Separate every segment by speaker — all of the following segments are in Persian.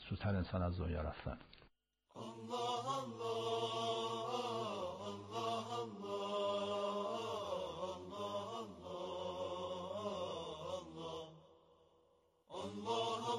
Speaker 1: زودتر انسان از دنیا رفتن.
Speaker 2: الله الله الله الله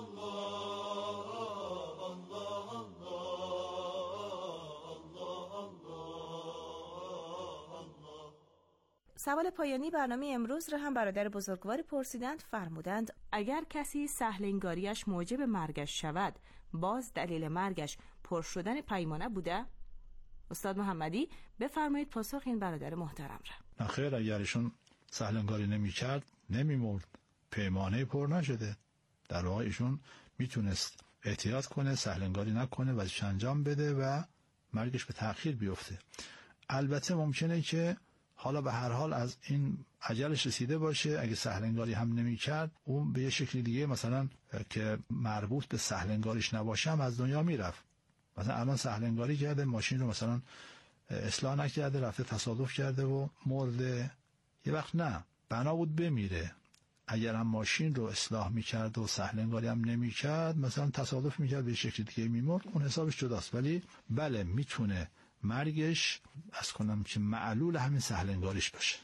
Speaker 3: سوال پایانی برنامه امروز را هم برادر بزرگواری پرسیدند. فرمودند اگر کسی سهلنگاریش موجب مرگش شود، باز دلیل مرگش پر شدن پیمانه بوده؟ استاد محمدی بفرمایید پاسخ این برادر محترم را.
Speaker 1: نخیر، اگر ایشون سهلنگاری نمی کرد نمی مرد، پیمانه پر نشده. در واقع ایشون میتونست احتیاط کنه، سهلنگاری نکنه، وظیفه‌اش انجام بده و مرگش به تأخیر بیفته. البته ممکنه که حالا به هر حال از این اجلش رسیده باشه، اگه سهلنگاری هم نمی کرد اون به یه شکل دیگه مثلا که مربوط به سهلنگاریش نباشه هم از دنیا میرفت. مثلا الان سهلنگاری کرده، ماشین رو مثلا اصلاح نکرده، رفته تصادف کرده و مرده. یه وقت نه، بنا بود بمیره. اگر هم ماشین رو اصلاح میکرد و سهلنگاری هم نمیکرد، مثلا تصادف میکرد به شکل دیگه میمرد، اون حسابش جداست. ولی بله میتونه مرگش از کنم که معلول همین سهلنگاریش باشه.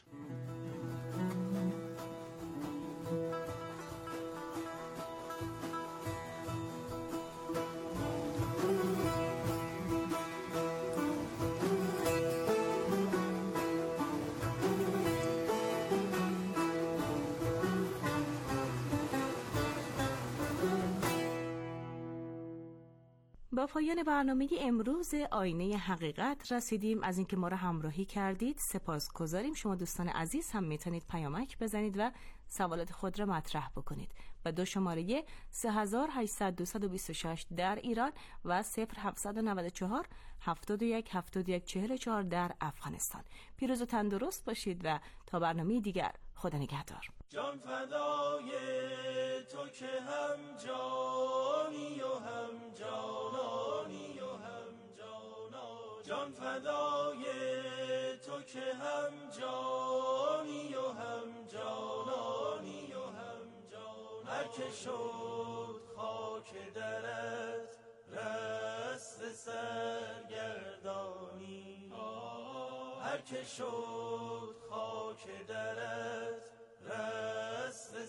Speaker 3: با پایان برنامه امروز آینه حقیقت رسیدیم. از اینکه ما را همراهی کردید سپاسگزاریم. شما دوستان عزیز هم میتونید پیامک بزنید و سوالات خود را مطرح بکنید با 2 شماره 3800 در ایران و 0794 71 71 44 در افغانستان. پیروز و تندرست باشید و تا برنامه دیگر خدا نگهدار.
Speaker 2: جان فدای تو که هم جانی و هم جانانی و هم جانا، جان فدای تو که هم جانی و هم جانانی و هم جانا، هر که شد خاک درت رست سرگردانی، هر که شد خاک درت رست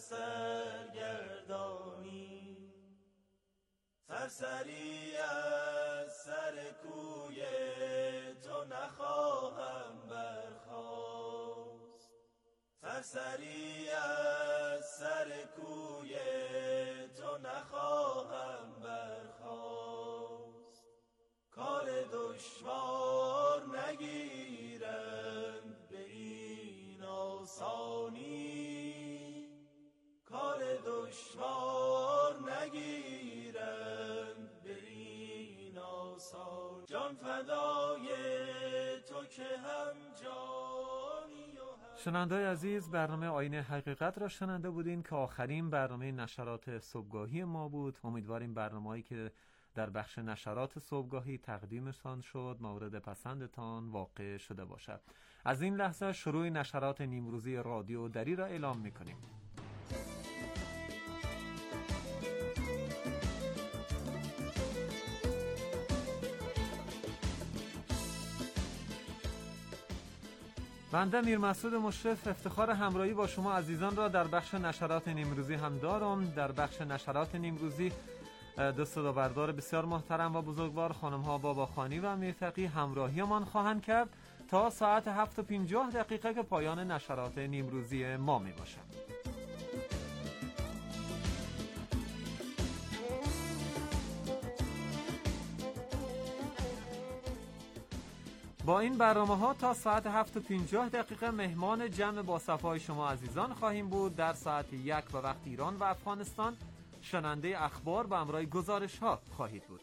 Speaker 2: سرگردانی، سرسری از سر کوی تو نخواهم برخاست، سرسری از سر کوی تو نخواهم برخاست، کار دشوار نگیرند به این آسانی، کار دشوار نگیرند به این آسانی، جان فدای تو که هم جانی و هم.
Speaker 4: شنونده‌های عزیز، برنامه آینه حقیقت را شنونده بودین که آخرین برنامه نشرات صبحگاهی ما بود. امیدواریم برنامه‌ای که در بخش نشرات صبحگاهی تقدیمتان شد مورد پسندتان واقع شده باشد. از این لحظه شروع نشرات نیمروزی رادیو دری را اعلام می‌کنیم. بنده میر مسعود مشرف افتخار همراهی با شما عزیزان را در بخش نشرات نیمروزی هم دارم. در بخش نشرات نیمروزی دو صدابردار بسیار محترم و بزرگوار خانم‌ها باباخانی و میرتقی همراهیمان خواهند کرد تا ساعت 7:50 که پایان نشرات نیمروزی ما می باشد. با این برنامه‌ها تا ساعت 7:50 مهمان جمع با صفای شما عزیزان خواهیم بود. در ساعت 1 به وقت ایران و افغانستان شنونده اخبار به همراه گزارش‌ها خواهید بود.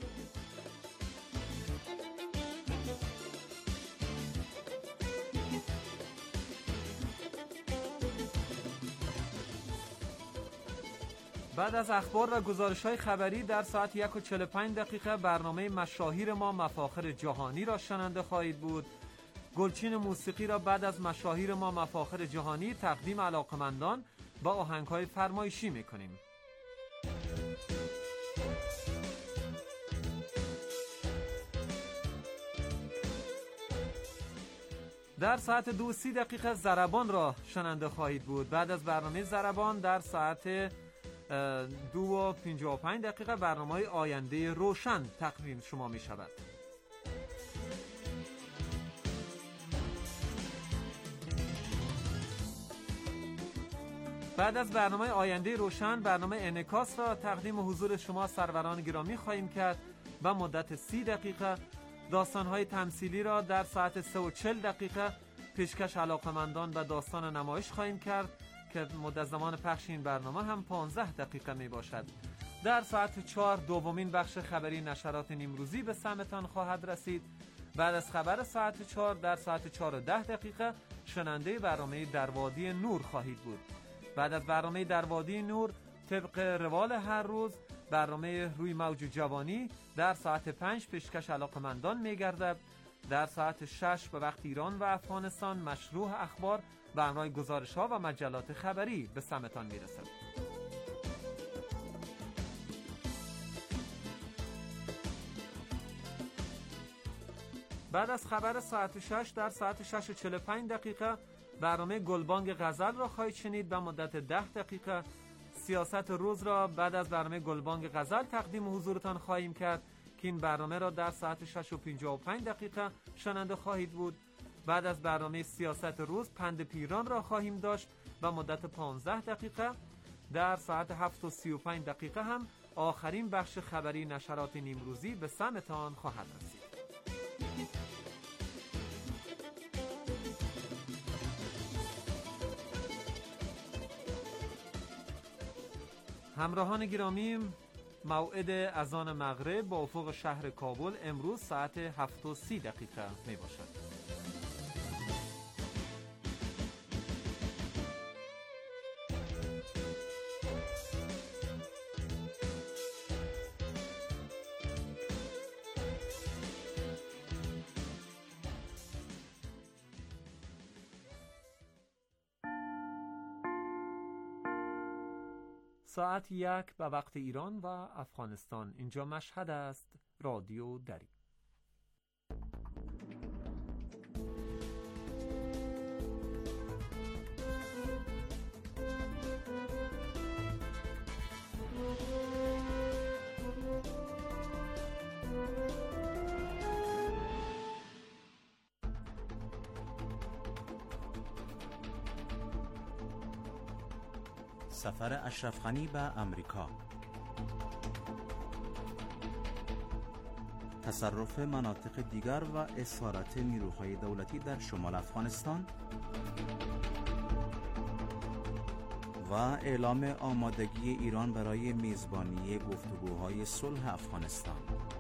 Speaker 4: بعد از اخبار و گزارش‌های خبری در ساعت 1:45 برنامه مشاهیر ما مفاخر جهانی را شنونده خواهید بود. گلچین موسیقی را بعد از مشاهیر ما مفاخر جهانی تقدیم علاقمندان با آهنگ‌های فرمایشی می‌کنیم. در ساعت 2:30 ضربان را شنونده خواهید بود. بعد از برنامه ضربان در ساعت 2:55 برنامه آینده روشن تقدیم شما می شود. بعد از برنامه آینده روشن برنامه انعکاس را تقدیم حضور شما سروران گرامی خواهیم کرد و مدت 30 دقیقه داستان‌های تمثیلی را در ساعت 3:40 پیشکش علاقمندان و داستان نمایش خواهیم کرد که مدت زمان پخش این برنامه هم 15 دقیقه می باشد. در ساعت 4 دومین بخش خبری نشرات نیمروزی به سمتان خواهد رسید. بعد از خبر ساعت 4 در ساعت 4:10 شنونده برنامه در وادی نور خواهید بود. بعد از برنامه در وادی نور طبق روال هر روز برنامه روی موج جوانی در ساعت 5 پیشکش علاقمندان می‌گردد. در ساعت 6 به وقت ایران و افغانستان مشروح اخبار و همراه گزارش‌ها و مجلات خبری به سمتان می‌رسد. بعد از خبر ساعت 6 در ساعت 6:45 برنامه گلبانگ غزل را خواهید شنید و مدت 10 دقیقه سیاست روز را بعد از برنامه گلبانگ غزل تقدیم حضورتان خواهیم کرد که این برنامه را در ساعت 6:55 شنونده خواهید بود. بعد از برنامه سیاست روز پند پیران را خواهیم داشت و مدت 15 دقیقه در ساعت 7:35 هم آخرین بخش خبری نشرات نیمروزی به سمتان خواهد رسید. همراهان گرامی، موعد اذان مغرب با افق شهر کابل امروز ساعت 7:30 می باشد. ساعت 1 به وقت ایران و افغانستان. اینجا مشهد است. رادیو دری.
Speaker 5: سفر اشرف غنی به امریکا، تصرف مناطق دیگر و اسارت نیروهای دولتی در شمال افغانستان و اعلام آمادگی ایران برای میزبانی گفتگوهای صلح افغانستان.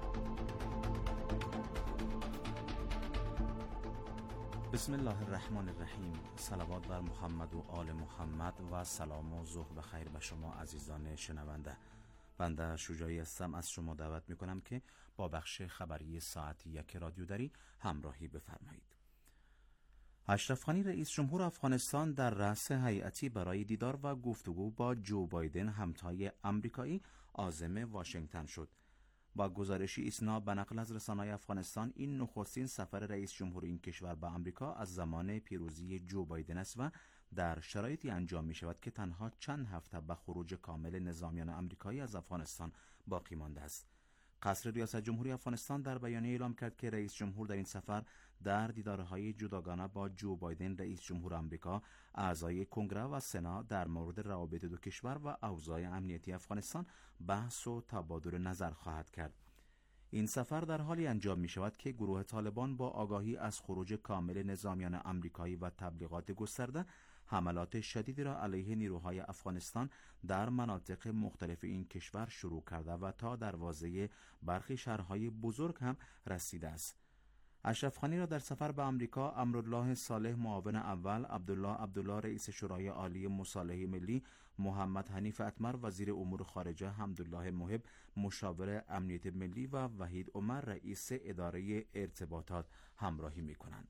Speaker 5: بسم الله الرحمن الرحیم. صلوات بر محمد و آل محمد و سلام و ظهر بخیر به شما عزیزان شنونده. بنده شجاعی هستم. از شما دعوت میکنم که با بخش خبری ساعت 1 رادیو دری همراهی بفرمایید. اشرف غنی رئیس جمهور افغانستان در رأس هیئتی برای دیدار و گفتگو با جو بایدن همتای آمریکایی عازم واشنگتن شد. با گزارشی اسناد به نقل از رسانه‌های افغانستان، این نخستین سفر رئیس جمهور این کشور به آمریکا از زمان پیروزی جو بایدن است و در شرایطی انجام می شود که تنها چند هفته به خروج کامل نظامیان آمریکایی از افغانستان باقی مانده است. قصر ریاست جمهوری افغانستان در بیانیه اعلام کرد که رئیس جمهور در این سفر در دیدارهای جداگانه با جو بایدن رئیس جمهور آمریکا، اعضای کنگره و سنا در مورد روابط دو کشور و اوضاع امنیتی افغانستان بحث و تبادل نظر خواهد کرد. این سفر در حالی انجام می شود که گروه طالبان با آگاهی از خروج کامل نظامیان آمریکایی و تبلیغات گسترده حملات شدیدی را علیه نیروهای افغانستان در مناطق مختلف این کشور شروع کرده و تا دروازه برخی شهرهای بزرگ هم رسیده است. اشرف غنی را در سفر به آمریکا امرالله صالح معاون اول، عبدالله رئیس شورای عالی مصالحه ملی، محمد حنیف اتمر وزیر امور خارجه، حمدالله محب مشاور امنیت ملی و وحید عمر رئیس اداره ارتباطات همراهی می‌کنند.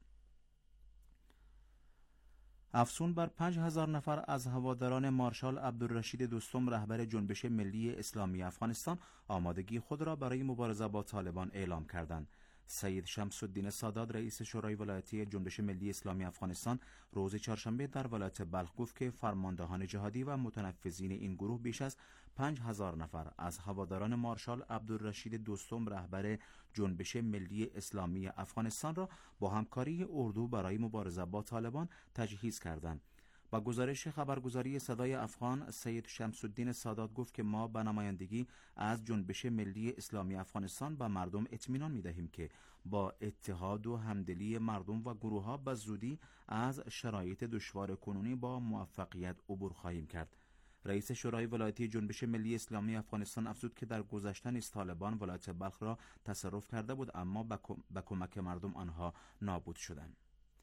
Speaker 5: افزون بر 5000 نفر از هواداران مارشال عبدالرشید دوستم رهبر جنبش ملی اسلامی افغانستان آمادگی خود را برای مبارزه با طالبان اعلام کردند. سید شمس الدین سادات رئیس شورای ولایتی جنبش ملی اسلامی افغانستان روز چهارشنبه در ولایت بلخ گفت که فرماندهان جهادی و متنفذین این گروه بیش از 5000 نفر از هواداران مارشال عبدالرشید دوستم رهبر جنبش ملی اسلامی افغانستان را با همکاری اردو برای مبارزه با طالبان تجهیز کردند. با گزارش خبرگزاری صدای افغان، سید شمس الدین سادات گفت که ما به نمایندگی از جنبش ملی اسلامی افغانستان به مردم اطمینان می‌دهیم که با اتحاد و همدلی مردم و گروه‌ها به زودی از شرایط دشوار کنونی با موفقیت عبور خواهیم کرد. رئیس شورای ولایتی جنبش ملی اسلامی افغانستان افزود که در گذشته نیز طالبان ولایت بلخ را تصرف کرده بود، اما به کمک مردم آنها نابود شدند.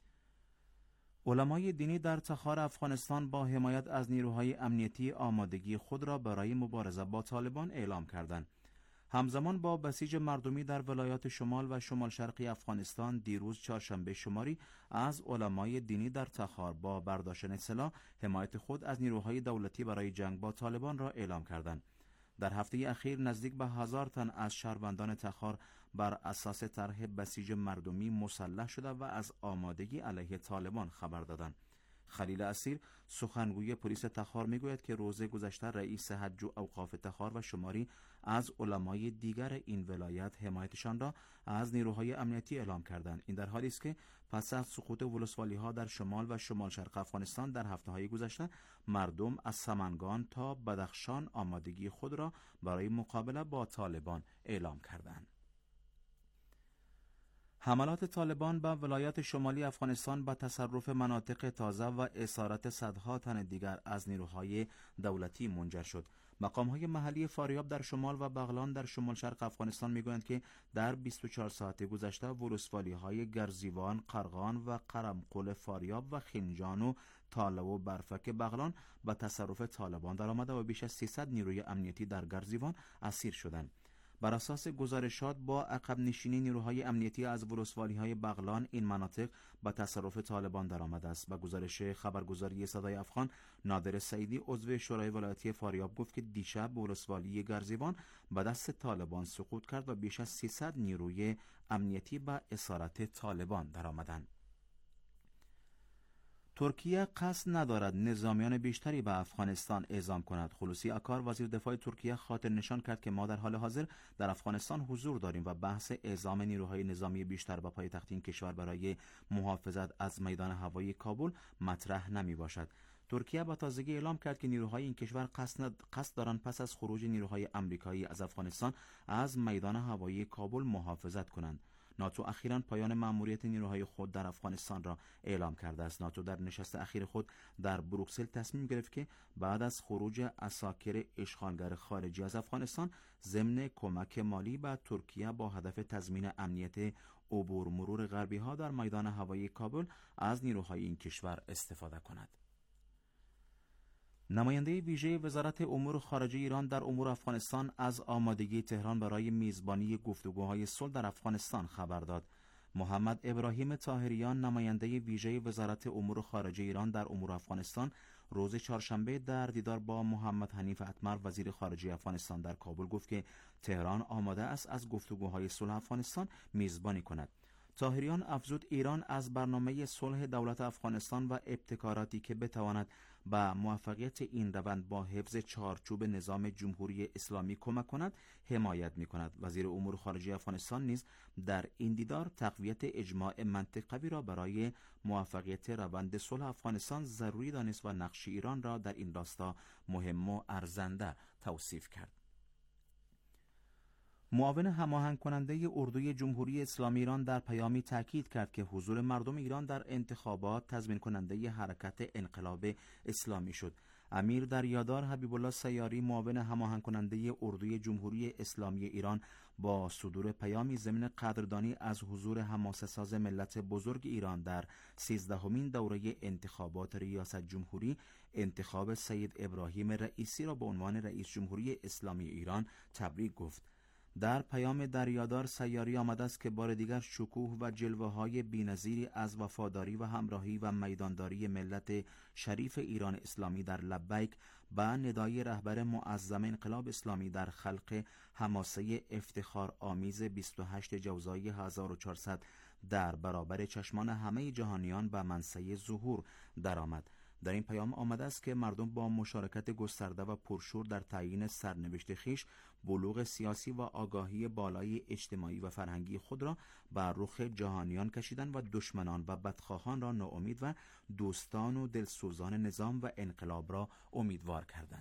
Speaker 5: علمای دینی در تخار افغانستان با حمایت از نیروهای امنیتی آمادگی خود را برای مبارزه با طالبان اعلام کردند. همزمان با بسیج مردمی در ولایات شمال و شمال شرقی افغانستان، دیروز چهارشنبه شماری از علمای دینی در تخار با برداشتن سلاح حمایت خود از نیروهای دولتی برای جنگ با طالبان را اعلام کردند. در هفته اخیر نزدیک به 1000 تن از شهروندان تخار بر اساس طرح بسیج مردمی مسلح شده و از آمادگی علیه طالبان خبر دادند. خلیل اسیر سخنگوی پلیس تخار میگوید که روز گذشته رئیس حج و اوقاف تخار و شماری از علمای دیگر این ولایت حمایتشان را از نیروهای امنیتی اعلام کردند. این در حالی است که پس از سقوط ولسوالی‌ها در شمال و شمال شرق افغانستان در هفته‌های گذشته مردم از سمنگان تا بدخشان آمادگی خود را برای مقابله با طالبان اعلام کردند. حملات طالبان به ولایات شمالی افغانستان با تصرف مناطق تازه و اسارت صدها تن دیگر از نیروهای دولتی منجر شد. مقام‌های محلی فاریاب در شمال و بغلان در شمال شرق افغانستان می‌گویند که در 24 ساعت گذشته ولسوالی‌های گرزیوان، قرغان و قرمقل فاریاب و خنجان و تاله و برفک بغلان به تصرف طالبان درآمده و بیش از 300 نیروی امنیتی در گرزیوان اسیر شدند. بر اساس گزارشات با عقب نشینی نیروهای امنیتی از ولسوالی‌های بغلان، این مناطق به تصرف طالبان درآمده است. با گزارش خبرگزاری صدای افغان، نادر سعیدی عضو شورای ولایتی فاریاب گفت که دیشب ولسوالی گرزیوان به دست طالبان سقوط کرد و بیش از 300 نیروی امنیتی به اسارت طالبان درآمدند. ترکیه قصد ندارد نظامیان بیشتری به افغانستان اعزام کند. خلوصی اکار وزیر دفاع ترکیه خاطر نشان کرد که ما در حال حاضر در افغانستان حضور داریم و بحث اعزام نیروهای نظامی بیشتر به پایتخت این کشور برای محافظت از میدان هوایی کابل مطرح نمی باشد. ترکیه با تازگی اعلام کرد که نیروهای این کشور قصد دارند پس از خروج نیروهای آمریکایی از افغانستان از میدان هوایی کابل محافظت کنند. ناتو اخیراً پایان مأموریت نیروهای خود در افغانستان را اعلام کرده است. ناتو در نشست اخیر خود در بروکسل تصمیم گرفت که بعد از خروج عساکر اشغالگر خارجی از افغانستان ضمن کمک مالی به ترکیه با هدف تضمین امنیت عبور مرور غربی‌ها در میدان هوایی کابل از نیروهای این کشور استفاده کند. نماینده ویژه وزارت امور خارجه ایران در امور افغانستان از آمادگی تهران برای میزبانی گفتگوهای صلح در افغانستان خبر داد. محمد ابراهیم طاهریان، نماینده ویژه وزارت امور خارجه ایران در امور افغانستان، روز چهارشنبه در دیدار با محمد حنیف اتمر وزیر خارجه افغانستان در کابل گفت که تهران آماده است از گفتگوهای صلح افغانستان میزبانی کند. طاهریان افزود ایران از برنامه صلح دولت افغانستان و ابتکاراتی که بتواند به موفقیت این روند با حفظ چارچوب نظام جمهوری اسلامی کمک کند حمایت می‌کند. وزیر امور خارجه افغانستان نیز در این دیدار تقویت اجماع منطقوی را برای موفقیت روند صلح افغانستان ضروری دانست و نقش ایران را در این راستا مهم و ارزنده توصیف کرد. معاون هماهنگ کننده اردوی جمهوری اسلامی ایران در پیامی تاکید کرد که حضور مردم ایران در انتخابات تضمین کننده حرکت انقلاب اسلامی شد. امیر دریادار حبیب الله سیاری، معاون هماهنگ کننده اردوی جمهوری اسلامی ایران، با صدور پیامی ضمن قدردانی از حضور حماسه‌ساز ملت بزرگ ایران در 13مین دوره انتخابات ریاست جمهوری، انتخاب سید ابراهیم رئیسی را به عنوان رئیس جمهوری اسلامی ایران تبریک گفت. در پیام دریادار سیاری آمده است که بار دیگر شکوه و جلوه‌های بی‌نظیری از وفاداری و همراهی و میدانداری ملت شریف ایران اسلامی در لبیک به ندای رهبر معظم انقلاب اسلامی در خلق حماسه افتخار آمیز 28 جوزای 1400 در برابر چشمان همه جهانیان به منصه ظهور درآمد. در این پیام آمده است که مردم با مشارکت گسترده و پرشور در تعیین سرنوشت خویش بلوغ سیاسی و آگاهی بالای اجتماعی و فرهنگی خود را بر رخ جهانیان کشیدند و دشمنان و بدخواهان را ناامید و دوستان و دلسوزان نظام و انقلاب را امیدوار کردند.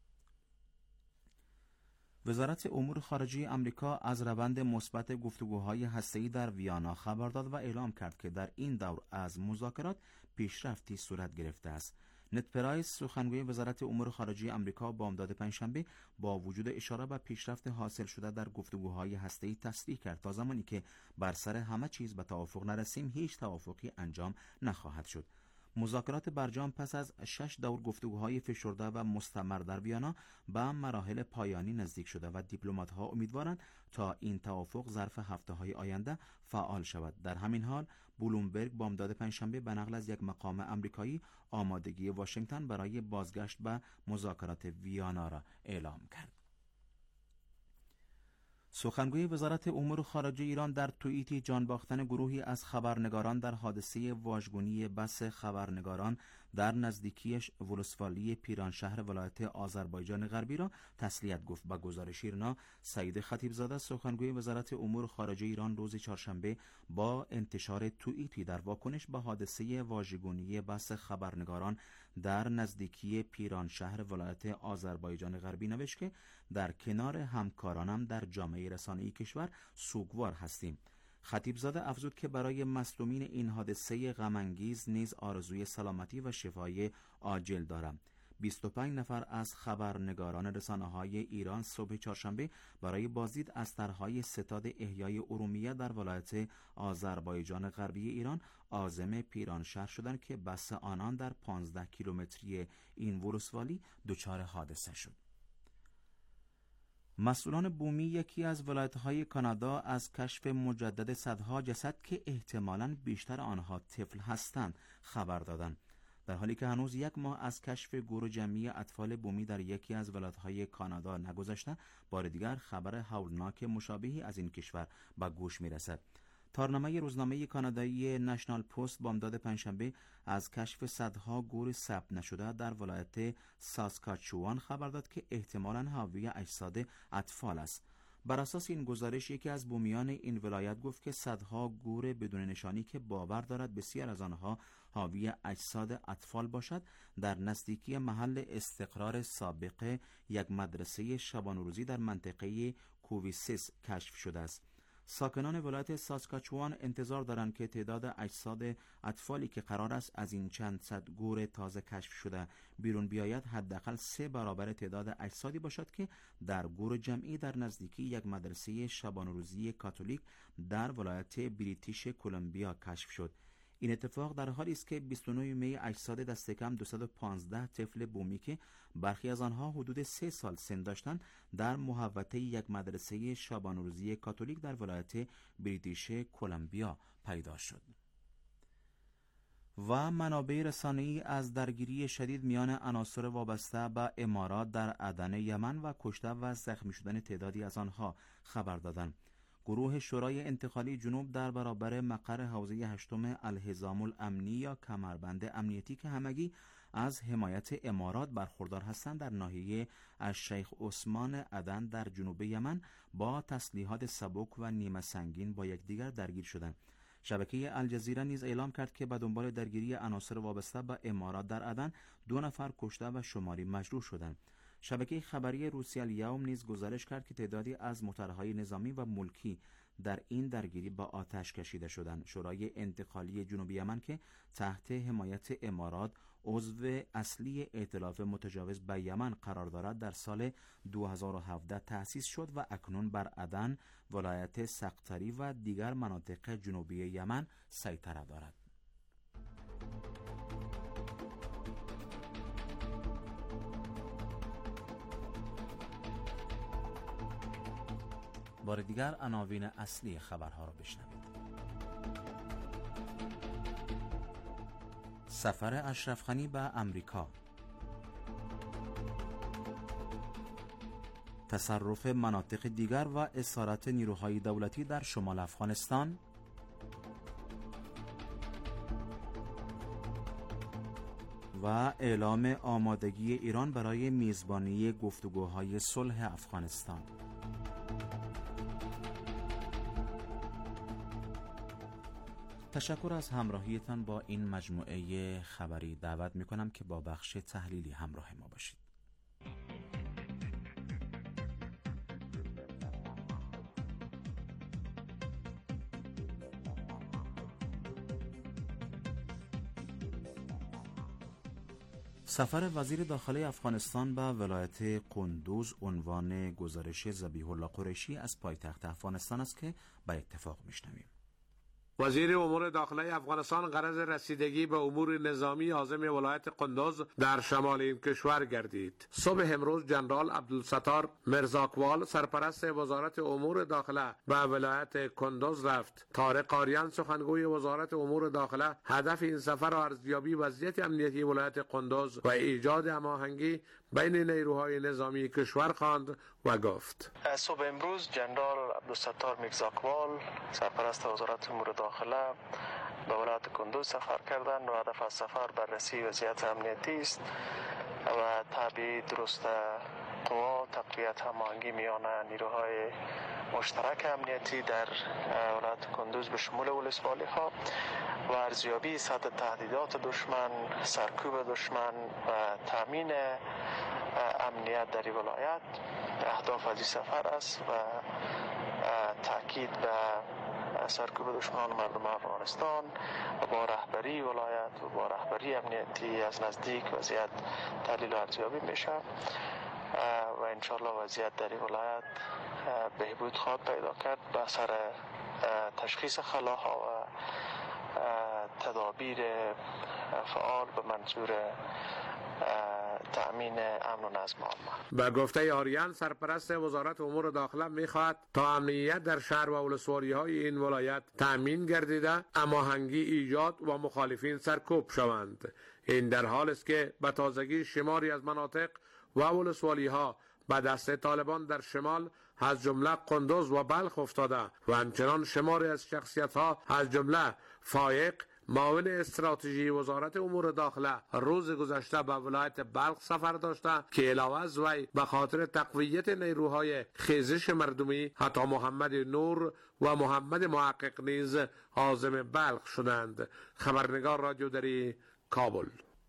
Speaker 5: وزارت امور خارجه آمریکا از روند مثبت گفتگوهای هسته‌ای در ویانا خبر داد و اعلام کرد که در این دور از مذاکرات پیشرفتی صورت گرفته است. نت پرایس سخنگوی وزارت امور خارجه آمریکا بامداد پنجشنبه با وجود اشاره به پیشرفت حاصل شده در گفتگوهای هسته‌ای تصریح کرد تا زمانی که بر سر همه چیز به توافق نرسیم هیچ توافقی انجام نخواهد شد. مذاکرات برجام پس از 6 دور گفتگوهای فشرده و مستمر در ویانا به مراحل پایانی نزدیک شده و دیپلمات‌ها امیدوارند تا این توافق ظرف هفته‌های آینده فعال شود. در همین حال بلومبرگ بامداد پنجشنبه به نقل از یک مقام آمریکایی آمادگی واشنگتن برای بازگشت به مذاکرات ویانا را اعلام کرد. سخنگوی وزارت امور خارجه ایران در توییتی جان باختن گروهی از خبرنگاران در حادثه واژگونی بس خبرنگاران در نزدیکی ولسوالی پیرانشهر ولایت آذربایجان غربی را تسلیت گفت. با گزارش ایرنا سعید خطیبزاده سخنگوی وزارت امور خارجه ایران روز چهارشنبه با انتشار توییتی در واکنش به حادثه واژگونی بس خبرنگاران در نزدیکی پیرانشهر ولایت آذربایجان غربی نوشت که در کنار همکارانم در جامعه رسانه‌ای کشور سوگوار هستیم. خطیبزاده افزود که برای مصدومین این حادثه غم‌انگیز نیز آرزوی سلامتی و شفای عاجل دارم. 25 نفر از خبرنگاران رسانه‌های ایران صبح چهارشنبه برای بازدید از طرح‌های ستاد احیای ارومیه در ولایت آذربایجان غربی ایران عازم پیرانشهر شدند که بس آنان در 15 کیلومتری این ولسوالی دچار حادثه شد. مسئولان بومی یکی از ولایت‌های کانادا از کشف مجدد صدها جسد که احتمالاً بیشتر آنها طفل هستند خبر دادند. در حالی که هنوز یک ماه از کشف گور جمعی اطفال بومی در یکی از ولایت‌های کانادا نگذشته، بار دیگر خبر هولناک مشابهی از این کشور به گوش می‌رسد. تارنامه روزنامه کانادایی نشنال پست بامداد پنجشنبه از کشف صدها گور ثبت نشده در ولایت ساسکاچوان خبر داد که احتمالاً حاوی اجساد اطفال است. بر اساس این گزارش یکی از بومیان این ولایت گفت که صدها گور بدون نشانی که باور دارد بسیار از آنها حاوی اجساد اطفال باشد در نزدیکی محل استقرار سابق یک مدرسه شبانه‌روزی در منطقه کوویسیس کشف شده است. ساکنان ولایت ساسکاچوان انتظار دارند که تعداد اجساد اطفالی که قرار است از این چند صد گور تازه کشف شده بیرون بیاید حداقل 3 برابر تعداد اجسادی باشد که در گور جمعی در نزدیکی یک مدرسه شبانه‌روزی کاتولیک در ولایت بریتیش کلمبیا کشف شد. این اتفاق در حالی است که 29 می اجساد دست کم 215 طفل بومی که برخی از آنها حدود 3 سال سن داشتند در محوطه یک مدرسه شبانه‌روزی کاتولیک در ولایت بریتیش کلمبیا پیدا شد. و منابع رسانه‌ای از درگیری شدید میان عناصر وابسته به امارات در عدن یمن و کشته و زخمی شدن تعدادی از آنها خبر دادند. گروه شورای انتقالی جنوب در برابر مقر حوزه 8 الحزام الامنی یا کمربند امنیتی که همگی از حمایت امارات برخوردار هستند در ناحیه الشیخ عثمان عدن در جنوب یمن با تسلیحات سبک و نیمه سنگین با یکدیگر درگیر شدند. شبکه الجزیره نیز اعلام کرد که به دنبال درگیری عناصر وابسته به امارات در عدن 2 نفر کشته و شماری مجروح شدند. شبکه خبری روسیه الیوم نیز گزارش کرد که تعدادی از موتورهای نظامی و ملکی در این درگیری با آتش کشیده شدند. شورای انتقالی جنوبی یمن که تحت حمایت امارات عضو اصلی ائتلاف متجاوز به یمن قرار دارد در سال 2017 تأسیس شد و اکنون بر عدن، ولایت سقطری و دیگر مناطق جنوبی یمن سیطره دارد. بار دیگر عناوین اصلی خبرها را بشنوید. سفر اشرف غنی به امریکا، تصرف مناطق دیگر و اسارت نیروهای دولتی در شمال افغانستان، و اعلام آمادگی ایران برای میزبانی گفتگوهای صلح افغانستان. تشکر از همراهیتان با این مجموعه خبری. دعوت می‌کنم که با بخش تحلیلی همراه ما باشید. سفر وزیر داخلی افغانستان به ولایت قندوز عنوان گزارش ذبیح الله قریشی از پایتخت افغانستان است که به اتفاق میشنویم.
Speaker 6: وزیر امور داخلی افغانستان غرض رسیدگی به امور نظامی عازم ولایت قندوز در شمال این کشور گردید. صبح امروز جنرال عبدالستار مرزاکوال سرپرست وزارت امور داخله به ولایت قندوز رفت. طارق آریان سخنگوی وزارت امور داخله هدف این سفر ارزیابی وضعیت امنیتی ولایت قندوز و ایجاد هماهنگی بین نیروهای نظامی کشور خواند و گفت:
Speaker 7: صبح امروز جنرال عبدالستار مرزاکوال سرپرست وزارت امور داخله به ولایت قندوز سفر کردند و هدف از سفر بررسی وضعیت امنیتی است و تابع درست قوا تقویت هماهنگی میان نیروهای مشترک امنیتی در ولایت قندوز به شمول ولسوالی ها و ارزیابی سطح تهدیدات دشمن، سرکوب دشمن و تامین امنیت در این ولایت اهداف از این سفر است و تاکید به سرکوب دشمنان مردم افغانستان و با رهبری ولایت و با رهبری امنیتی از نزدیک وضعیت تحلیل و ارزیابی میشه و انشالله وضعیت در این ولایت بهبود خواهد پیدا کرد به اثر تشخیص خلاها و تدابیر فعال به منظور تأمین امن و نظم عامه.
Speaker 6: به گفته آریان سرپرست وزارت امور داخله میخواهد تا امنیت در شهر و ولسوالی های این ولایت تأمین گردیده، هماهنگی ایجاد و مخالفین سرکوب شوند. این در حال است که به تازگی شماری از مناطق و ولسوالی ها به دست طالبان در شمال از جمله قندوز و بلخ افتاده و همچنان شماری از شخصیت ها از جمله فایق معاون استراتژی وزارت امور داخله روز گذشته به ولایت بلخ سفر داشته که علاوه از وی به خاطر تقویت نیروهای خیزش مردمی حتی محمد نور و محمد محقق نیز عازم بلخ شدند. خبرنگار رادیو دری، کابل.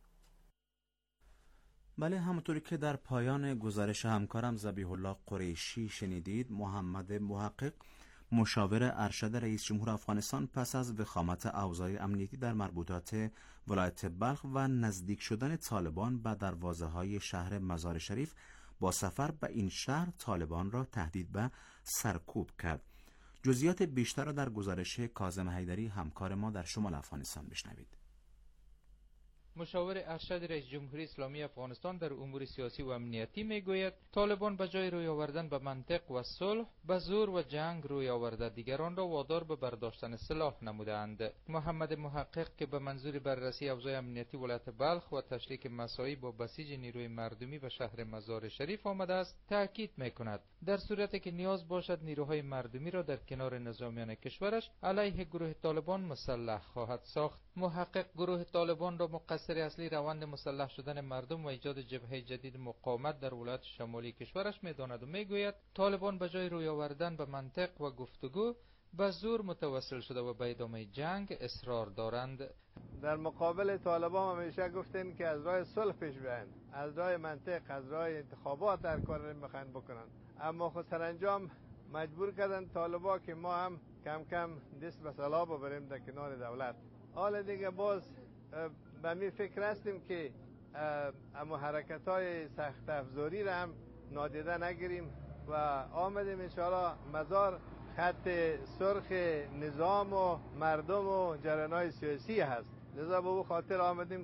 Speaker 5: بله، همونطوری که در پایان گزارش همکارم ذبیح الله قریشی شنیدید، محمد محقق مشاور ارشد رئیس جمهور افغانستان پس از وخامت اوضاع امنیتی در مربوطات ولایت بلخ و نزدیک شدن طالبان به دروازه‌های شهر مزار شریف با سفر به این شهر طالبان را تهدید به سرکوب کرد. جزئیات بیشتر را در گزارش کاظم حیدری همکار ما در شمال افغانستان بشنوید.
Speaker 8: مشاور ارشد رئیس جمهوری اسلامی افغانستان در امور سیاسی و امنیتی میگوید طالبان به جای روی آوردن به منطق و صلح به زور و جنگ روی آورده دیگران را وادار به برداشتن سلاح نمودند. محمد محقق که به منظور بررسی اوضاع امنیتی ولایت بلخ و تشریک مساعی با بسیج نیروی مردمی به شهر مزار شریف آمده است تاکید میکند در صورتی که نیاز باشد نیروهای مردمی را در کنار نظامیان کشورش علیه گروه طالبان مسلح خواهد ساخت. محقق گروه طالبان را مقصر اصلی روند مسلح شدن مردم و ایجاد جبهه جدید مقاومت در ولایت شمالی کشورش می‌داند و میگوید طالبان به جای روی آوردن به منطق و گفتگو به زور متوسل شده و به ادامه جنگ اصرار دارند.
Speaker 9: در مقابل طالبان همیشه گفتن که از راه صلح پیش بیاین، از راه منطق، از راه انتخابات در کار میخوان بکنن، اما خود سرانجام مجبور کردن طالبان که ما هم کم کم دست به سلاح ببریم در کنار دولت. حالا دیگه باز به می فکر هستیم که اما حرکت های سخت افزاری را هم نادیده نگیریم و آمدیم انشاءالله مزار خط سرخ نظام و مردم و جریان های سیاسی هست. لذا به او خاطر آمدیم که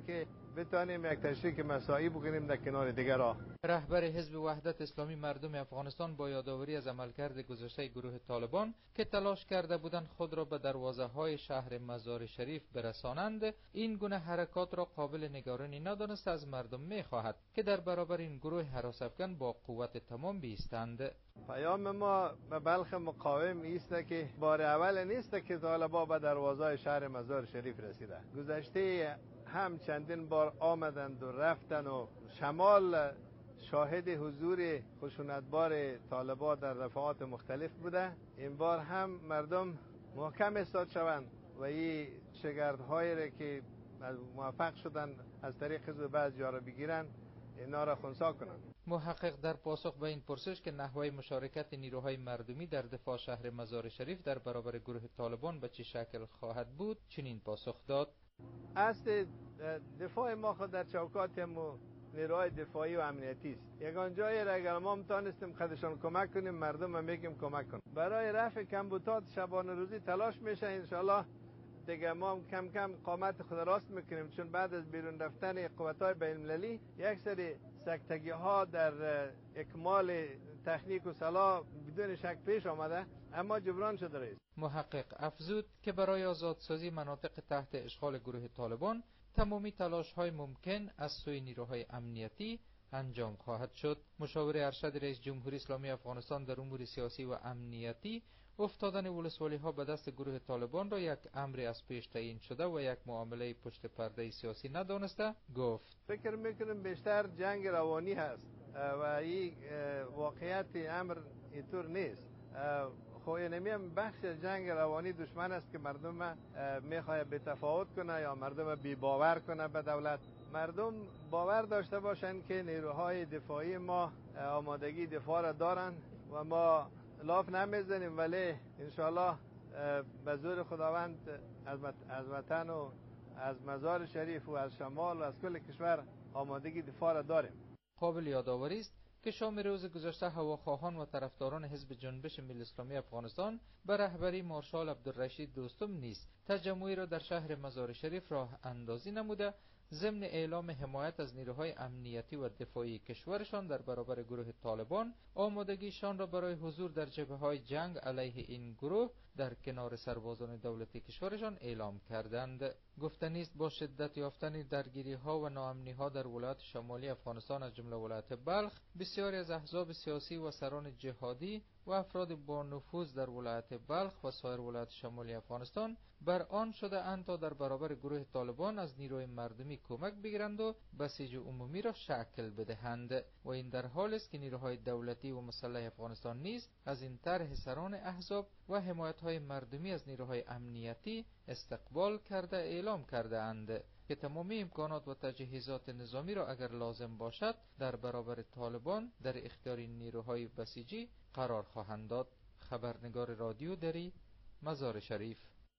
Speaker 9: بتانیم یک تشریک مساعی بکنیم در کنار دیگرها.
Speaker 8: رهبر حزب وحدت اسلامی مردم افغانستان با یادآوری از عملکرد گذشته گروه طالبان که تلاش کرده بودند خود را به دروازه‌های شهر مزار شریف برسانند، این گونه حرکات را قابل نگرانی ندانست، از مردم می‌خواهد که در برابر این گروه هراس افکن با قوت تمام بایستند.
Speaker 9: پیام ما به بلخ مقاوم است که بار اول نیست که طالبان به دروازه شهر مزار شریف رسیده. گذشته هم چندین بار آمدند و رفتند و شمال شاهد حضور خشونتبار طالبان در دفعات مختلف بوده. این بار هم مردم محکم ایستاد شوند و این شگردهایی را که موفق شدن از طریق حزب بعض جا را بگیرن اینا را خنثی کنند.
Speaker 8: محقق در پاسخ به این پرسش که نحوه مشارکت نیروهای مردمی در دفاع شهر مزار شریف در برابر گروه طالبان به چه شکل خواهد بود چنین پاسخ داد:
Speaker 9: اصل دفاع ما خود در چوکات نیروهای دفاعی و امنیتی است. یگان جایی را اگر ما میتونستیم خودشان کمک کنیم مردم هم میگیم کمک کنیم. برای رفع کمبودات شبانه روزی تلاش میشه. انشالله دیگه ما کم کم قامت خود راست میکنیم، چون بعد از بیرون رفتن قوت‌های بین‌المللی یک سری سکتگی ها در اکمال تکنیک و سلاح بدون شک پیش آمده، اما جبران شده است.
Speaker 8: محقق افزود که برای آزادسازی مناطق تحت اشغال گروه طالبان تمامی تلاش‌های ممکن از سوی نیروهای امنیتی انجام خواهد شد. مشاور ارشد رئیس جمهوری اسلامی افغانستان در امور سیاسی و امنیتی افتادن ولسوالی‌ها به دست گروه طالبان را یک امر از پیش تعیین شده و یک معامله پشت پرده سیاسی ندانسته گفت:
Speaker 9: فکر میکنم بیشتر جنگ روانی هست و این واقعیت امر اینطور نیست. خو نمیم بخش جنگ روانی دشمن است که مردم میخواد به تفاوت کنه یا مردم بی باور کنه به دولت. مردم باور داشته باشند که نیروهای دفاعی ما آمادگی دفاع را دارن و ما لاف نمیزنیم، ولی انشالله به زور خداوند از وطن و از مزار شریف و از شمال و از کل کشور آمادگی دفاع را داریم.
Speaker 8: قابل یادآوری است که شام روز گذشته هواخواهان و طرفداران حزب جنبش ملی اسلامی افغانستان به رهبری مارشال عبدالرشید دوستم نیز تجمعی را در شهر مزار شریف راه اندازی نموده، ضمن اعلام حمایت از نیروهای امنیتی و دفاعی کشورشان در برابر گروه طالبان، آمادگیشان را برای حضور در جبهه‌های جنگ علیه این گروه در کنار سربازان دولتی کشورشان اعلام کردند. گفتنی است با شدت یافتن درگیری‌ها و ناامنی‌ها در ولایات شمالی افغانستان از جمله ولایت بلخ، بسیاری از احزاب سیاسی و سران جهادی و افراد با نفوذ در ولایت بلخ و سایر ولایات شمالی افغانستان بر آن شده اند تا در برابر گروه طالبان از نیروی مردمی کمک بگیرند و بسیج عمومی را شکل بدهند و این در حالی است که نیروهای دولتی و مسلح افغانستان نیز از این طرح سران احزاب و حمایت‌های مردمی از نیروهای امنیتی استقبال کرده اعلام کرده اند که تمامی امکانات و تجهیزات نظامی را اگر لازم باشد در برابر طالبان در اختیار نیروهای بسیجی قرار خواهند داد. خبرنگار رادیو دری، مزار شریف.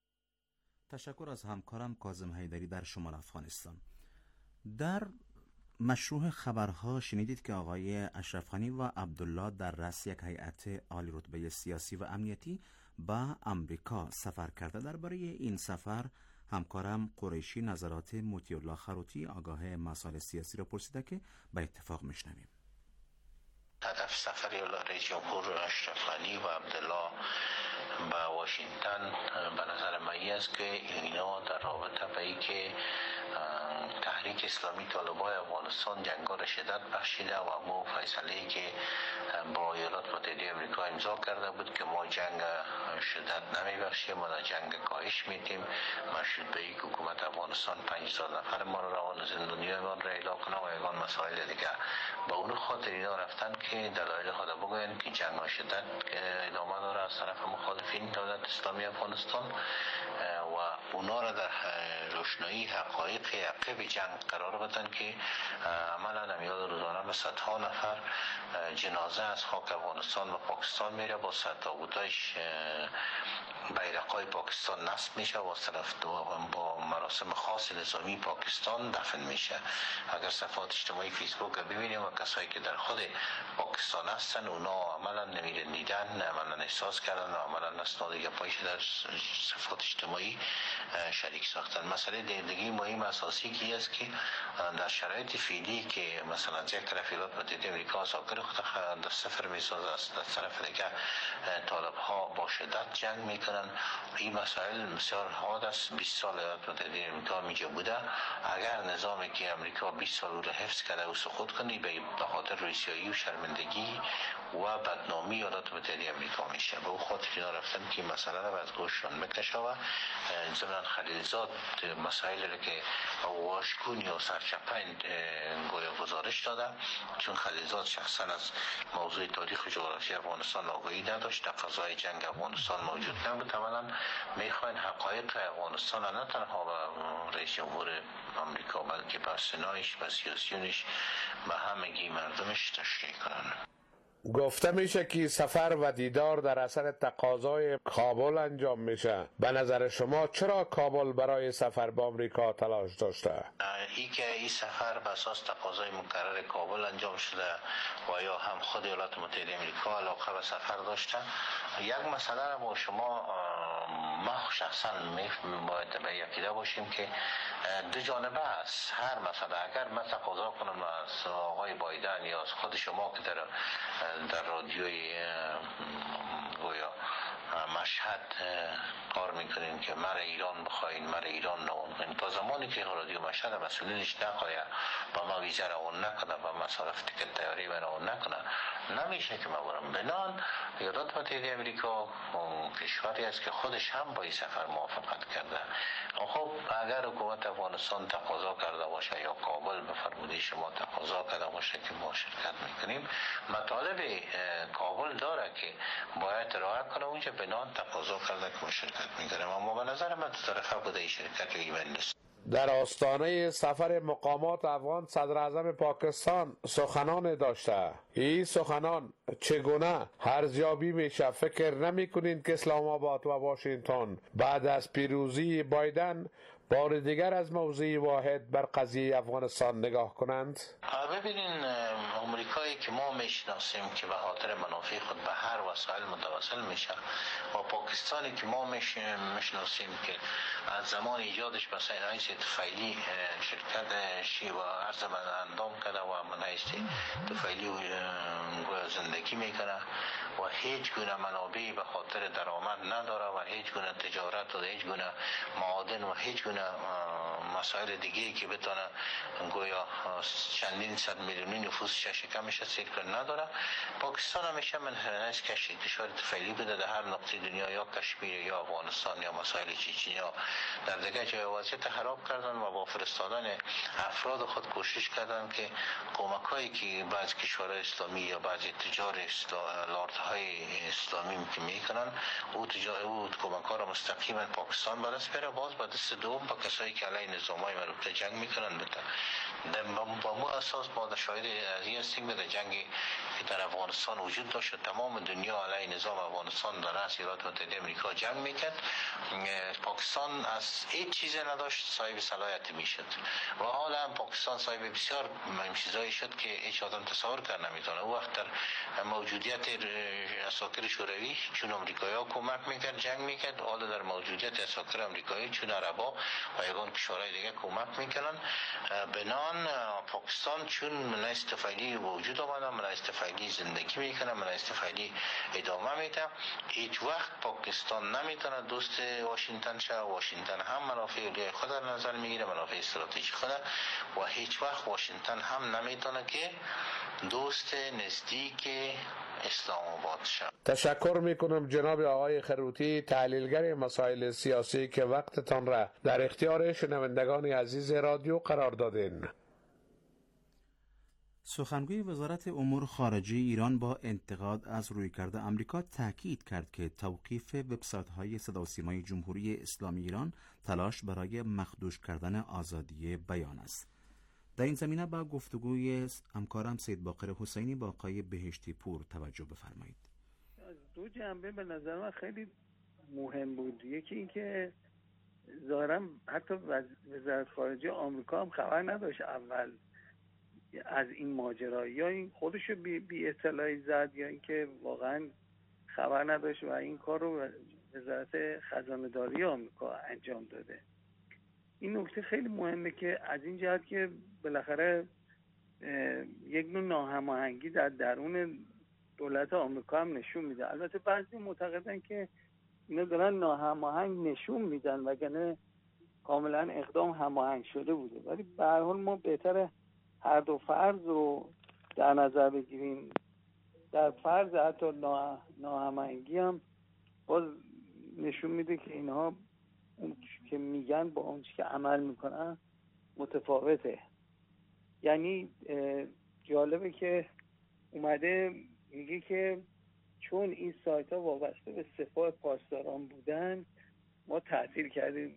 Speaker 5: تشکر از همکارم کاظم حیدری در شمال افغانستان. در مشروع خبرها شنیدید که آقای اشرف غنی و عبدالله در رأس یک هیئت عالی رتبه سیاسی و امنیتی به امریکا سفر کرده. درباره این سفر همکارم قریشی نظرات موتی الله خروتی آگاه مسائل سیاسی را پرسیده که به اتفاق میشنویم.
Speaker 10: هدف سفر رئیس جمهور اشرف غنی و عبدالله به واشنگتن به نظر من است که اینا در رابطه به اینکه تحریک اسلامی طالبان افغانستان جنگا را شدت بخشیده و ما فیصله که با ایالات متحده آمریکا امضا کرده بود که ما جنگ شدت نمیبخشیم و در جنگ کاهش میدیم، مشروط به اینکه حکومت افغانستان 5000 نفر ما را روان زندانیای ما را اعلام کنه و یگان مسائل دیگه. به اون خاطر اینا رفتن که دلایل خود بگوین که جنگ شدت ادامه داره از طرف مخالفین دولت اسلامی افغانستان و اونا را در روشنایی حقایق عقب جنگ قرار بدن که عملا امیال روزانه به صدها نفر جنازه از خاک افغانستان و پاکستان میره با سر تابوتایش بیرق‌های پاکستان نصب میشه و با مراسم خاص نظامی پاکستان دفن میشه. اگر صفحات اجتماعی فیسبوک ببینیم و کسایی که در خود پاکستان هستن اونا عملا نمیرن دیدن، عملا احساس کردن و عملا اسناد گپایش در صفحات اجتماعی شریک ساختن. مسئله دیگه مهم اساسی کی است که در شرایط فعلی که مثلا از یک طرف ایالات متحده آمریکا عساکر خود در صفر میسازه، از طرف دیگه طالب ها با شدت جنگ میکنن. این مسائل بسیار حاد است. 20 سال ایالات متحده آمریکا میجا بوده. اگر نظامی که آمریکا 20 سال رو حفظ کرده و سقوط کنه به خاطر روسیایی و شرمندگی و بدنامی ایالات متحده آمریکا میشه. به او خاطر اینا رفتن که مسئله رو از گوششون بکشه و ضمن خلیلزاد مسائل رو که واشگون یا سرچپن گویا گزارش داده، چون خلیلزاد شخصا از موضوع تاریخ و جغرافی افغانستان آگاهی نداشت، در فضای جنگ افغانستان موجود نبود. اولا میخواین حقایق افغانستان نه تنها به رئیس جمهور آمریکا بلکه به سنایش و سیاسیونش به همگی مردمش تشریح کنن.
Speaker 6: گفته میشه که سفر و دیدار در اثر تقاضای کابل انجام میشه. به نظر شما چرا کابل برای سفر به آمریکا تلاش داشته؟
Speaker 10: این سفر به اساس تقاضای مکرر کابل انجام شده و یا هم خود ایالات متحده آمریکا علاقه به سفر داشته. یک مسئله را با شما ما شخصا باید به یقیده باشیم که دو جانبه است. هر مسئله اگر من تقاضا کنم از آقای بایدن یا از خود شما که در رادیوی گویا مشهد کار میکنین که مر ایران بخواین، مر ایران نوان، تا زمانی که رادیو مشهد مسئولینش نخواهد با ما ویزه روان نکنه و مصارف تیکت تیاری روان نکنه نمیشه که ما برم. بنان ایالات متحده آمریکا کشوری است که خودش هم با این سفر موافقت کرده. خب اگر حکومت افغانستان تقاضا کرده باشه یا کابل به فرموده شما تقاضا کرده باشه که ما شرکت میکنیم، مطالب کابل داره که باید رعایت کنه، اونجا بنان تقاضا کرده که ما شرکت میکنیم. اما به نظر من دو طرفه بوده این شرکت ایمن نیست.
Speaker 6: در آستانه سفر مقامات افغان صدر اعظم پاکستان سخنان داشته. این سخنان چگونه ارزیابی میشه؟ فکر نمی کنین که اسلام آباد و واشنگتن بعد از پیروزی بایدن بار دیگر از موضوع واحد بر قضیه افغانستان نگاه کنند؟
Speaker 10: ببینین امریکایی که ما میشناسیم که به خاطر منافع خود به هر وسایل متوسل میشه و پاکستانی که ما میشناسیم که از زمان ایجادش به صنایع طفیلی شرکت شی و عرض اندام کرده و منایست طفیلی زندگی میکنه و هیچ گونه منابعی به خاطر درآمد نداره و هیچ گونه تجارت و هیچ گونه معادن و هیچ گونه مسائل دیگه‌ای که بتونه گویا چندین صد میلیونی نفوس شکمش سیر نداره. پاکستان همیشه منحنیست کشور طفیلی بوده در هر نقطه دنیا، یا کشمیر یا افغانستان یا مسائل چچنیا در دیگه جای وضعیت خراب کردن و با فرستادن افراد خود کوشش کردن که کمک‌هایی که بعضی کشورهای اسلامی یا بعضی تجار لاردهای اسلامی که میکنن او کمک‌ها را مستقیما پاکستان به دست بیاره، باز به دست دوم با کسایی که علیه نظام‌های مربوطه جنگ میکنن با مو اساس ما شاهد این هستیم که جنگی که در افغانستان وجود داشت، تمام دنیا علیه نظام افغانستان در رأس ایالات متحده آمریکا جنگ میکرد. پاکستان از هیچ چیزی نداشت صاحب صلاحیت میشد و حالا پاکستان صاحب بسیار چیزایی شد که هیچ آدم تصور کرد نمیتونه. او وقت در موجودیت عساکر شوروی چون آمریکایی‌ها کمک میکرد جنگ میکرد، حالا در موجودیت عساکر آمریکایی چون عربا و یگان کشورهای دیگه کمک میکنن. بنان پاکستان چون منایست طفیلی وجود آمده، منایست طفیلی زندگی میکنه، منایست طفیلی ادامه میده، هیچ وقت پاکستان نمیتونه دوست واشنگتن شه. واشنگتن هم منافع خود در نظر میگیره، منافع استراتژیک خود، و هیچ وقت واشنگتن هم نمیتونه که دوست نزدیک اسلام آباد شه.
Speaker 6: تشکر میکنم جناب آقای خروتی، تحلیلگر مسائل سیاسی که وقتتان را در اختیار شنوندگان عزیز رادیو قرار دادین.
Speaker 5: سخنگوی وزارت امور خارجه ایران با انتقاد از رویکرد آمریکا تاکید کرد که توقیف وبسایت‌های صدا و سیمای جمهوری اسلامی ایران تلاش برای مخدوش کردن آزادی بیان است. در این زمینه با گفتگوی همکارم سید باقر حسینی با آقای بهشتی پور توجه بفرمایید.
Speaker 11: از دو جنبه به نظر من خیلی مهم بود. یکی این که ظاهرا حتی وزارت خارجه آمریکا هم خبر نداشت اول از این ماجرا، یا این خودشو بی اطلاعی زد یا اینکه واقعا خبر نداشت و این کار رو وزارت خزانه داری آمریکا انجام داده. این نکته خیلی مهمه که از این جهت که بالاخره یک نوع ناهماهنگی در درون دولت آمریکا هم نشون میده. البته بعضی معتقدن که اینا دارن ناهماهنگ نشون میدن وگرنه کاملا اقدام هماهنگ شده بوده، ولی به هر حال ما بهتره هر دو فرض رو در نظر بگیریم. در فرض حتی ناهماهنگی هم باز نشون میده که اینها اون که میگن با اون که عمل میکنن متفاوته. یعنی جالبه که اومده میگه که چون این سایت ها وابسته به سپاه پاسداران بودن ما تعطیل کردیم،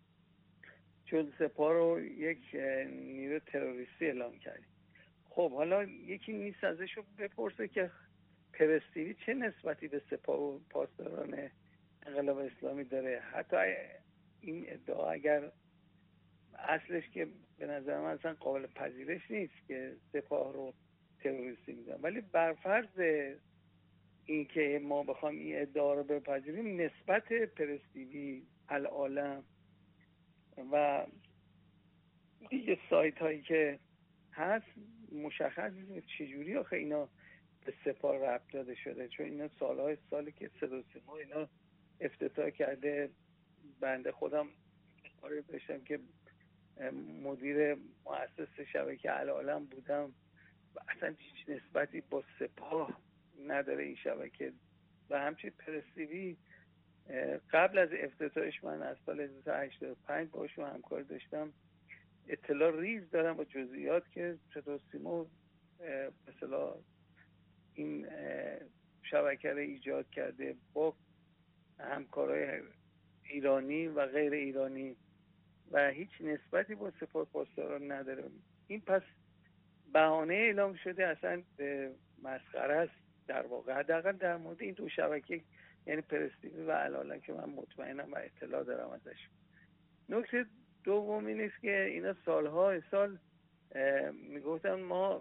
Speaker 11: چون سپاه رو یک نیرو تروریستی اعلام کردیم. خب حالا یکی نیست ازشو بپرسه که پرستیوی چه نسبتی به سپاه و پاسداران انقلاب اسلامی داره؟ حتی این ادعا اگر اصلش که به نظر من اصلا قابل پذیرش نیست که سپاه رو تروریستی میدن، ولی برفرض این که ما بخوام این ادعا رو بپذیریم، نسبت پرستیوی، العالم و دیگه سایت هایی که هست مشخص چجوری آخه اینا به سپاه ربط داده شده، چون اینا سالی که صدا و سیما اینا افتتاح کرده. بنده خودم آره داشتم که مدیر مؤسس شبکه العالم بودم و اصلا هیچ نسبتی با سپاه نداره این شبکه. و همچنین پرستیوی قبل از افتتاحش من از سال 1985 باشون همکاری داشتم، اطلاع ریز دارم با جزئیات که صدا سیما مثلا این شبکه رو ایجاد کرده با همکارای ایرانی و غیر ایرانی و هیچ نسبتی با سپاه پاسداران نداره. این پس بهانه اعلام شده اصلا مسخره است در واقع، حداقل در مورد این دو شبکه، یعنی پرستیوی و العالم که من مطمئنم و اطلاع دارم ازش. نکته دوم این است که اینا سالها سال میگفتن ما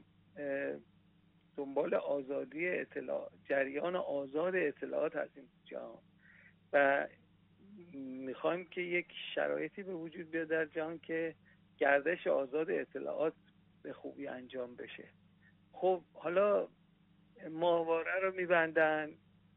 Speaker 11: دنبال آزادی اطلاع، جریان آزاد اطلاعات هستیم جهان و میخوایم که یک شرایطی به وجود بیاد در جهان که گردش آزاد اطلاعات به خوبی انجام بشه. خب حالا ماهواره رو میبندن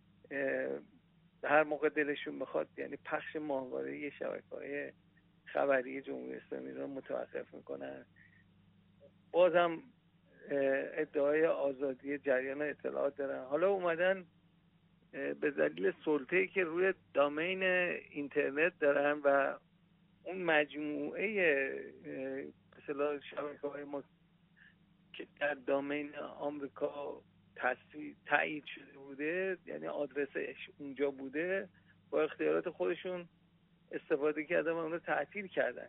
Speaker 11: هر موقع دلشون بخواد، یعنی پخش ماهواره شبکه‌های خبری جمهوری اسلامی رو متوقف میکنن. بازم ادعای آزادی جریان اطلاعات دارن. حالا اومدن به دلیل سلطه‌ای که روی دامین اینترنت دارن و اون مجموعه مثلا شبکه‌های ما که در دامین آمریکا تایید شده بوده، یعنی آدرسش اونجا بوده، با اختیارات خودشون استفاده کردن و اون رو تعطیل کردن.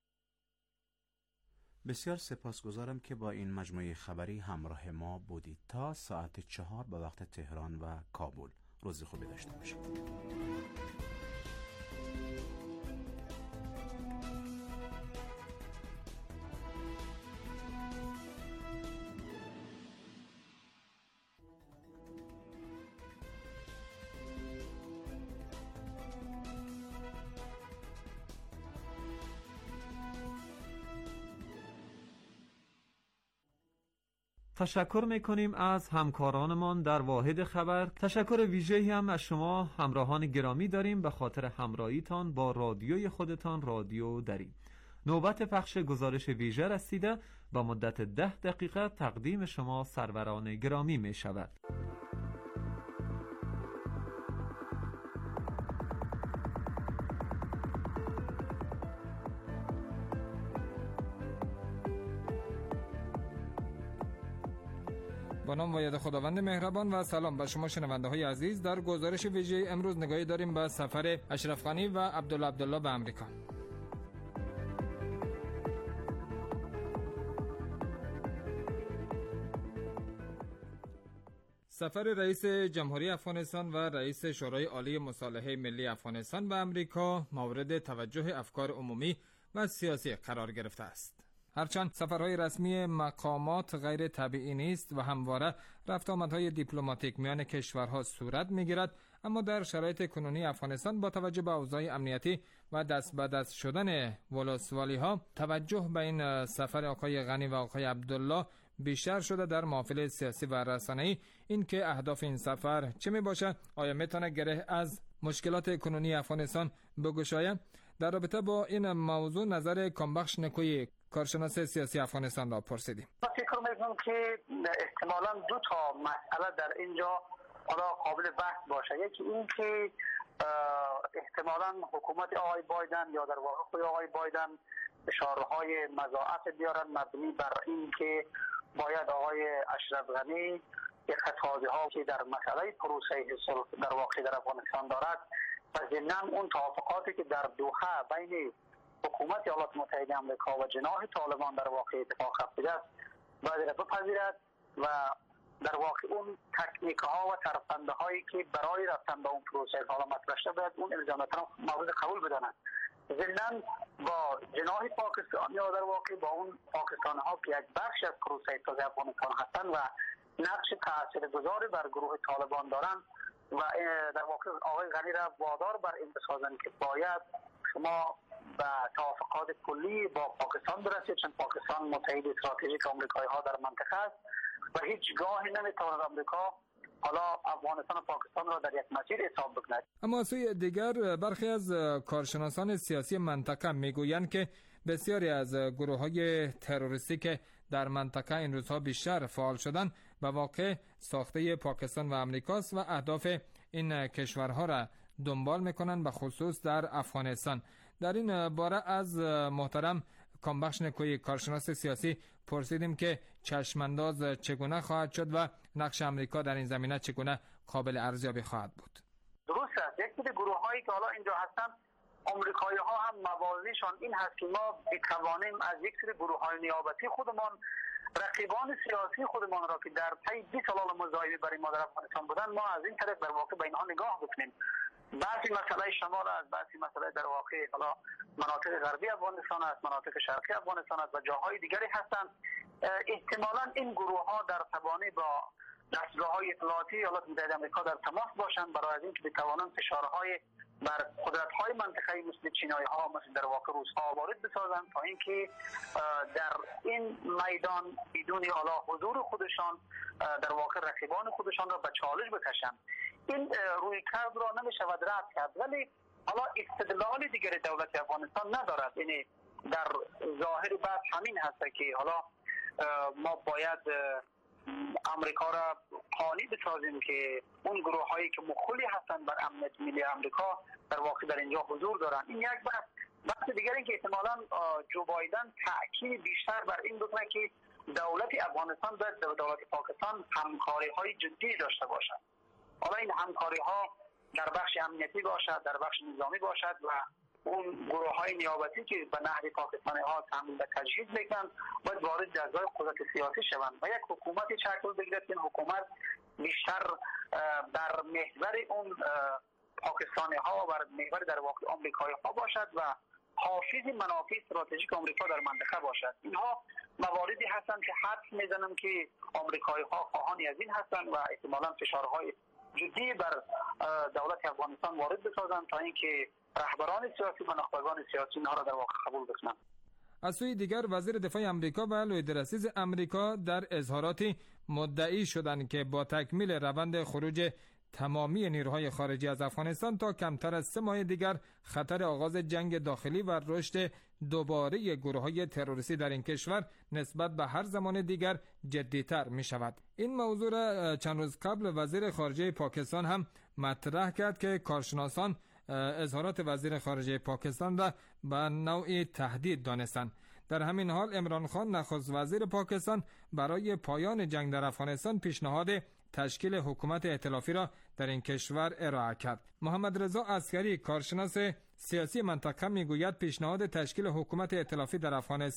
Speaker 5: بسیار سپاسگزارم که با این مجموعه خبری همراه ما بودید. تا ساعت 4 به وقت تهران و کابل. روز خوبی داشته باشید.
Speaker 4: تشکر میکنیم از همکارانمان در واحد خبر. تشکر ویژه‌ای هم از شما همراهان گرامی داریم به خاطر همراهیتان با رادیوی خودتان، رادیو دری. نوبت پخش گزارش ویژه رسیده و مدت 10 دقیقه تقدیم شما سروران گرامی می شود.
Speaker 12: با نام و یاد خداوند مهربان و سلام بر شما شنونده های عزیز. در گزارش ویژه امروز نگاهی داریم به سفر اشرف غنی و عبدالله به امریکا. سفر رئیس جمهوری افغانستان و رئیس شورای عالی مصالحه ملی افغانستان به امریکا مورد توجه افکار عمومی و سیاسی قرار گرفته است. هرچند سفرهای رسمی مقامات غیر طبیعی نیست و همواره رفت آمدهای دیپلماتیک میان کشورها صورت میگیرد، اما در شرایط کنونی افغانستان با توجه به اوضاع امنیتی و دست به دست شدن ولسوالی ها توجه به این سفر آقای غنی و آقای عبدالله بیشتر شده در محافل سیاسی و رسانه‌ای. این که اهداف این سفر چه می باشه؟ آیا میتونه گره از مشکلات کنونی افغانستان بگشاید؟ در رابطه با این موضوع نظر کامبخش نکوی کارشناس سیاسی افغانستان را پرسیدیم.
Speaker 11: من فکر می‌کنم که احتمالاً دو تا مسئله در اینجا قابل بحث باشه. یکی این که احتمالاً حکومت آقای بایدن یا در واقع خود آقای بایدن اشاره‌های مضاعف بیارن مبنی بر این که باید آقای اشرف غنی یک خطاها که در مسئله پروسه صلح در واقع در افغانستان دارد و ضمناً اون توافقاتی که در دوحه بین حکومت ایالات متحده آمریکا و جناح طالبان در واقع اتفاق افتاده است باید بپذیرد و در واقع اون تکنیک ها و ترفنده هایی که برای رفتن به اون پروسه حالا مطرح شده باید اون الزامات مورد قبول بدانند. ضمناً با جناح پاکستان یا در واقع با اون پاکستان ها که یک بخش از پروسه سازی افغانستان هستند و نقش تاثیرگذاری بر گروه طالبان دارند و در واقع آقای غنی را وادار بر این بسازند که باید شما به توافقات کلی با پاکستان برسید، چون پاکستان متحد استراتژیک آمریکایی ها در منطقه است و هیچ گاهی نمیتواند آمریکا حالا افغانستان و پاکستان را در یک مسیر حساب بکند.
Speaker 12: اما از سوی دیگر برخی از کارشناسان سیاسی منطقه میگویند که بسیاری از گروه‌های تروریستی که در منطقه این روزها بیشتر فعال شدند به واقع ساخته پاکستان و امریکاست و اهداف این کشورها را دنبال میکنند، به خصوص در افغانستان. در این باره از محترم کامبخش نکوی کارشناس سیاسی پرسیدیم که چشمانداز چگونه خواهد شد و نقش امریکا در این زمینه چگونه قابل ارزیابی خواهد بود.
Speaker 11: درست است. یک سری گروه‌هایی که حالا اینجا هستن آمریکایی ها هم موازیشان این هست که ما بتوانیم از یک سری گروه‌های نیابتی خودمان رقیبان سیاسی خودمان را که در طی 20 سال مضایبه برای ما در افغانستان بودن ما از این طرف در واقع به اینها نگاه بکنیم. بعضی مسئله شمال است، بعضی مسئله در واقع حالا مناطق غربی افغانستان است، مناطق شرقی افغانستان است و جاهای دیگری هستند. احتمالاً این گروه ها در توانی با دستگاه‌های اطلاعاتی ایالات متحده آمریکا در تماس باشند برای اینکه بتوانند فشارهای بر قدرت‌های منطقه‌ای مثل چینایی‌ها مثل در واقع روس‌ها وارد بسازند تا اینکه در این میدان بدون حالا حضور خودشان در واقع رقیبان خودشان را به چالش بکشند. این رویکرد را نمی‌شود رد کرد، ولی حالا استدلال دیگر دولت افغانستان ندارد. یعنی در ظاهر بحث همین هست که حالا ما باید امریکا را قانع بسازیم که اون گروه هایی که مخالی هستند بر امنیت ملی امریکا در واقع در اینجا حضور دارند. این یک بحث دیگر این که احتمالاً جو بایدن تاکید بیشتر بر این بکنه که دولت افغانستان باید با دولت پاکستان همکاری های جدی داشته باشد. حالا این همکاری ها در بخش امنیتی باشد، در بخش نظامی باشد و اون گروه های نیابتی که به نحو پاکستانی ها تامین و تجهیز میکنند باید وارد جزای قدرت سیاسی شوند و یک حکومتی شکل بگیرد که این حکومت بیشتر در محور اون پاکستانی ها و بر محور در واقع آمریکایی ها باشد و حافظ منافع استراتژیک آمریکا در منطقه باشد. اینها مواردی هستند که حدس میزنم که آمریکایی ها خواهان از این هستند و احتمالاً فشارهای جدی بر دولت افغانستان وارد بسازند تا اینکه رهبران سیاسی و نخبگان سیاسی اینها را در واقع قبول بکنند.
Speaker 12: از سوی دیگر وزیر دفاع آمریکا و لوید رئیس آمریکا در اظهاراتی مدعی شدند که با تکمیل روند خروج تمامی نیروهای خارجی از افغانستان تا کمتر از 3 ماه دیگر خطر آغاز جنگ داخلی و رشد دوباره گروه‌های تروریستی در این کشور نسبت به هر زمان دیگر جدی‌تر می شود. این موضوع را چند روز قبل وزیر خارجه پاکستان هم مطرح کرد که کارشناسان اظهارات وزیر خارجه پاکستان را به نوعی تهدید دانستند. در همین حال عمران خان نخست وزیر پاکستان برای پایان جنگ در افغانستان پیشنهاد تشکیل حکومت ائتلافی را در این کشور ارائه کرد. محمد رضا عسکری کارشناس سیاسی منطقه میگوید پیشنهاد تشکیل حکومت ائتلافی در افغانستان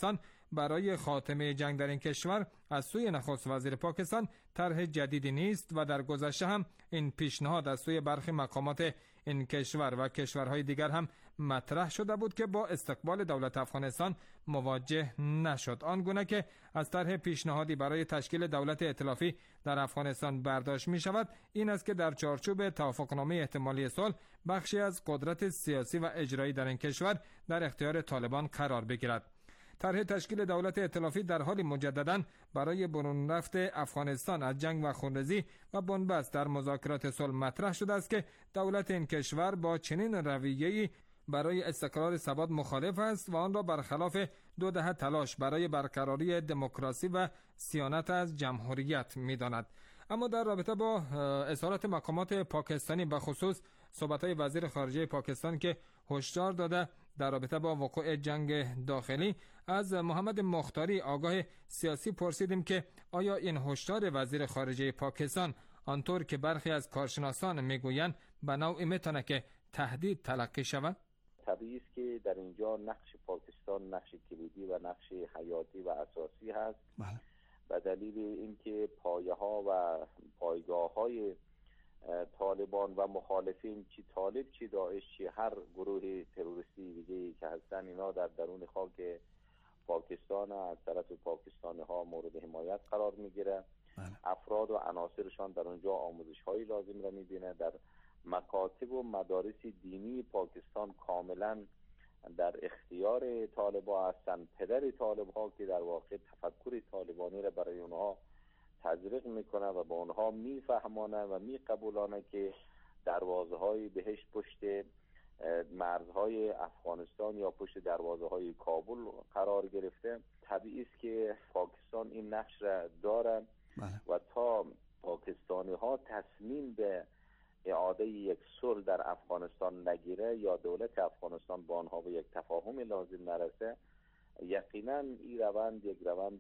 Speaker 12: برای خاتمه جنگ در این کشور از سوی نخست وزیر پاکستان طرح جدیدی نیست و در گذشته هم این پیشنهاد از سوی برخی مقامات این کشور و کشورهای دیگر هم مطرح شده بود که با استقبال دولت افغانستان مواجه نشد. آنگونه که از طرح پیشنهادی برای تشکیل دولت ائتلافی در افغانستان برداشت می شود این است که در چارچوب توافقنامه احتمالی صلح بخشی از قدرت سیاسی و اجرایی در این کشور در اختیار طالبان قرار بگیرد. طرح تشکیل دولت ائتلافی در حال مجدداً برای برون رفت افغانستان از جنگ و خونریزی و بنبست در مذاکرات صلح مطرح شده است که دولت این کشور با چنین رویه‌ای برای استقرار ثبات مخالف است و آن را برخلاف 2 دهه تلاش برای برقراری دموکراسی و صیانت از جمهوریت می‌داند. اما در رابطه با اظهارات مقامات پاکستانی به خصوص صحبت‌های وزیر خارجه پاکستان که هشدار داده در رابطه با وقوع جنگ داخلی، از محمد مختاری آگاه سیاسی پرسیدیم که آیا این هشدار وزیر خارجه پاکستان آنطور که برخی از کارشناسان میگویند به نوعی میتونه که تهدید تلقی شود؟
Speaker 13: طبیعی است که در اینجا نقش پاکستان نقش کلیدی و نقش حیاتی و اساسی هست. به دلیل اینکه پایه‌ها و پایگاه‌های طالبان و مخالفین، چی طالب چی داعش چی هر گروه تروریستی دیگه‌ای که هستن، اینا در درون خاک پاکستان از طرف پاکستانی ها مورد حمایت قرار میگیره. افراد و عناصرشان در اونجا آموزش های لازم را میبینه. در مکاتب و مدارس دینی پاکستان کاملا در اختیار طالبان هستند. پدر طالبان که در واقع تفکر طالبانی را برای اونها تزریق میکنه و با اونها میفهمانه و میقبولانه که دروازه های بهشت پشت مرزهای افغانستان یا پشت دروازه های کابل قرار گرفته. طبیعی است که پاکستان این نقش را داره و تا پاکستانی ها تصمیم به اعاده یک صلح در افغانستان نگیره یا دولت افغانستان با آنها به یک تفاهم لازم نرسه، یقینا این روند یک روند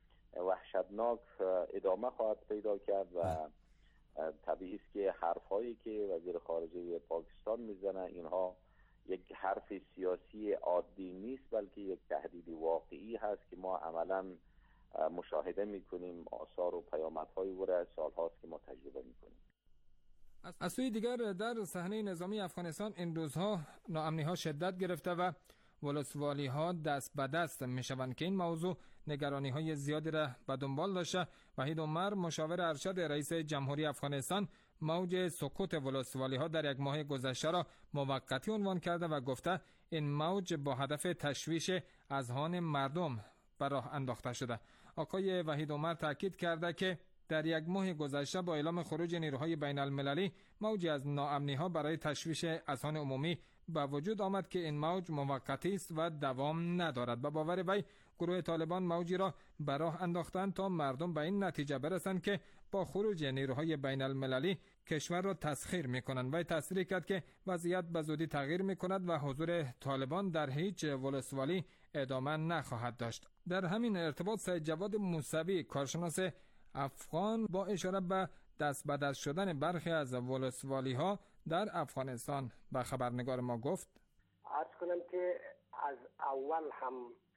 Speaker 13: وحشتناک ادامه خواهد پیدا کرد و طبیعی است که حرفایی که وزیر خارجه پاکستان میزنه اینها یک حرف سیاسی عادی نیست، بلکه یک تهدید واقعی هست که ما عملا مشاهده میکنیم. آثار و پیامدهای او را سالهاست که ما تجربه میکنیم.
Speaker 12: از سوی دیگر در صحنه نظامی افغانستان این روزها ناامنی ها شدت گرفته و ولسوالی ها دست به دست می شوند که این موضوع نگرانی های زیادی را به دنبال داشته. وحید عمر مشاور ارشد رئیس جمهوری افغانستان موج سقوط ولسوالی ها در یک ماه گذشته را موقتی عنوان کرده و گفته این موج با هدف تشویش اذهان مردم به راه انداخته شده. آقای وحید عمر تاکید کرده که در یک ماه گذشته با اعلام خروج نیروهای بین المللی موجی از ناامنی ها برای تشویش اذهان عمومی به وجود آمد که این موج موقتی است و دوام ندارد. به باور وی گروه طالبان موجی را به راه انداختند تا مردم به این نتیجه برسند که با خروج نیروهای بین المللی کشور را تسخیر میکنند. وی تصریح کرد که وضعیت به زودی تغییر میکند و حضور طالبان در هیچ ولسوالی ادامه نخواهد داشت. در همین ارتباط سید جواد موسوی کارشناس افغان با اشاره به دست به دست شدن برخی از ولسوالی ها در افغانستان به خبرنگار ما گفت:
Speaker 14: عرض کنم که از اول هم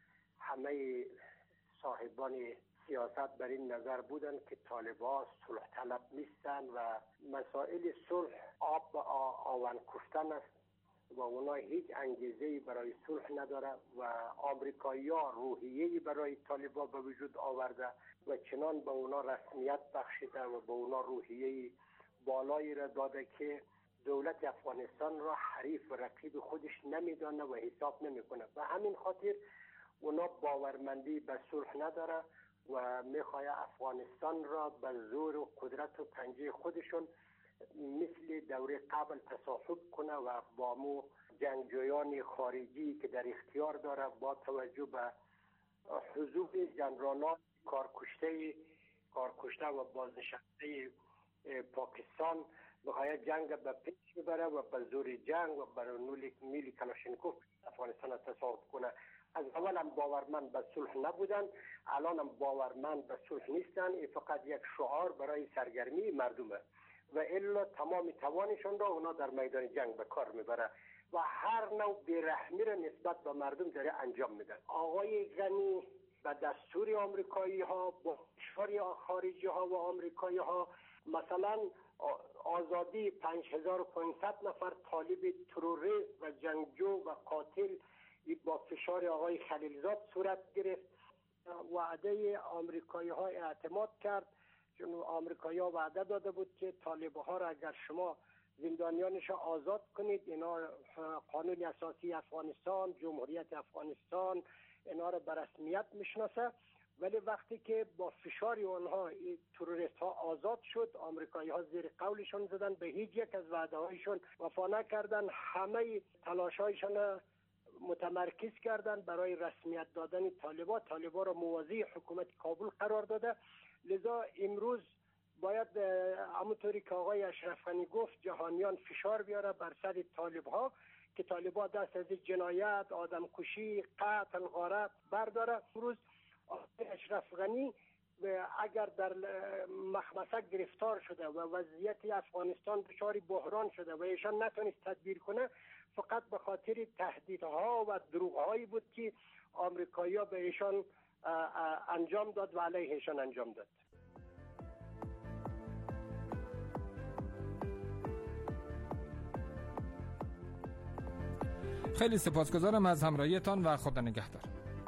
Speaker 14: همه صاحبان سیاست بر این نظر بودند که طالبان صلح طلب نیستند و مسائل صلح آب به آون کشتن است و اونا هیچ انگیزه‌ای برای صلح نداره و آمریکایی‌ها روحیه‌ای برای طالبان به وجود آورده و چنان به اونا رسمیت بخشیده و به اونا روحیه‌ای بالایی را داده که دولت افغانستان را حریف و رقیب خودش نمیدانه و حساب نمیکنه. و همین خاطر اونا باورمندی به صلح نداره و میخواد افغانستان را به زور و قدرت و پنجه خودشون مثل دوره قبل تصاحب کنه و با مو جنگجویان خارجی که در اختیار داره با توجه به حضور جنرالان کارکشته و بازنشسته پاکستان بخواهد جنگ به پیش ببره و به زور جنگ و برای میلی کلاشینکوف افغانستان تصاحب کنه. از اول هم باورمند به صلح نبودن، الان هم باورمند به صلح نیستن. این فقط یک شعار برای سرگرمی مردمه و الا تمام توانشان را اونا در میدان جنگ به کار میبره و هر نوع بیرحمی را نسبت به مردم داره انجام میدن. آقای غنی به دستور آمریکایی ها با فشار خارجی ها و آمریکایی ها، مثلا آزادی 5500 نفر طالب تروریست و جنگجو و قاتل با فشار آقای خلیلزاد صورت گرفت. وعده آمریکایی ها اعتماد کرد، چون آمریکایی ها وعده داده بود که طالب ها را اگر شما زندانیانش را آزاد کنید، اینا قانون اساسی افغانستان، جمهوریت افغانستان اینا را به رسمیت میشناسه. ولی وقتی که با فشار اونها تروریست ها آزاد شد، آمریکایی ها زیر قولشون زدن، به هیچ یک از وعده هایشون وفا نکردن، همه تلاش هایشون متمرکز کردن برای رسمیت دادن طالبا را موازی حکومت کابل قرار داده. لذا امروز باید همونطوری که آقای اشرف غنی گفت جهانیان فشار بیاره بر سر طالب‌ها که طالب‌ها دست از جنایت، آدم کشی، قتل، غارت برداره. امروز آقای اشرف غنی اگر در مخمصه گرفتار شده و وضعیت افغانستان دچار بحران شده و ایشان نتونست تدبیر کنه، فقط به خاطر تهدیدها و دروغ‌هایی بود که آمریکایی‌ها به ایشان انجام داد و علیه ایشان انجام داد.
Speaker 12: خیلی سپاسگزارم از همراهیتان و خدا نگهدار.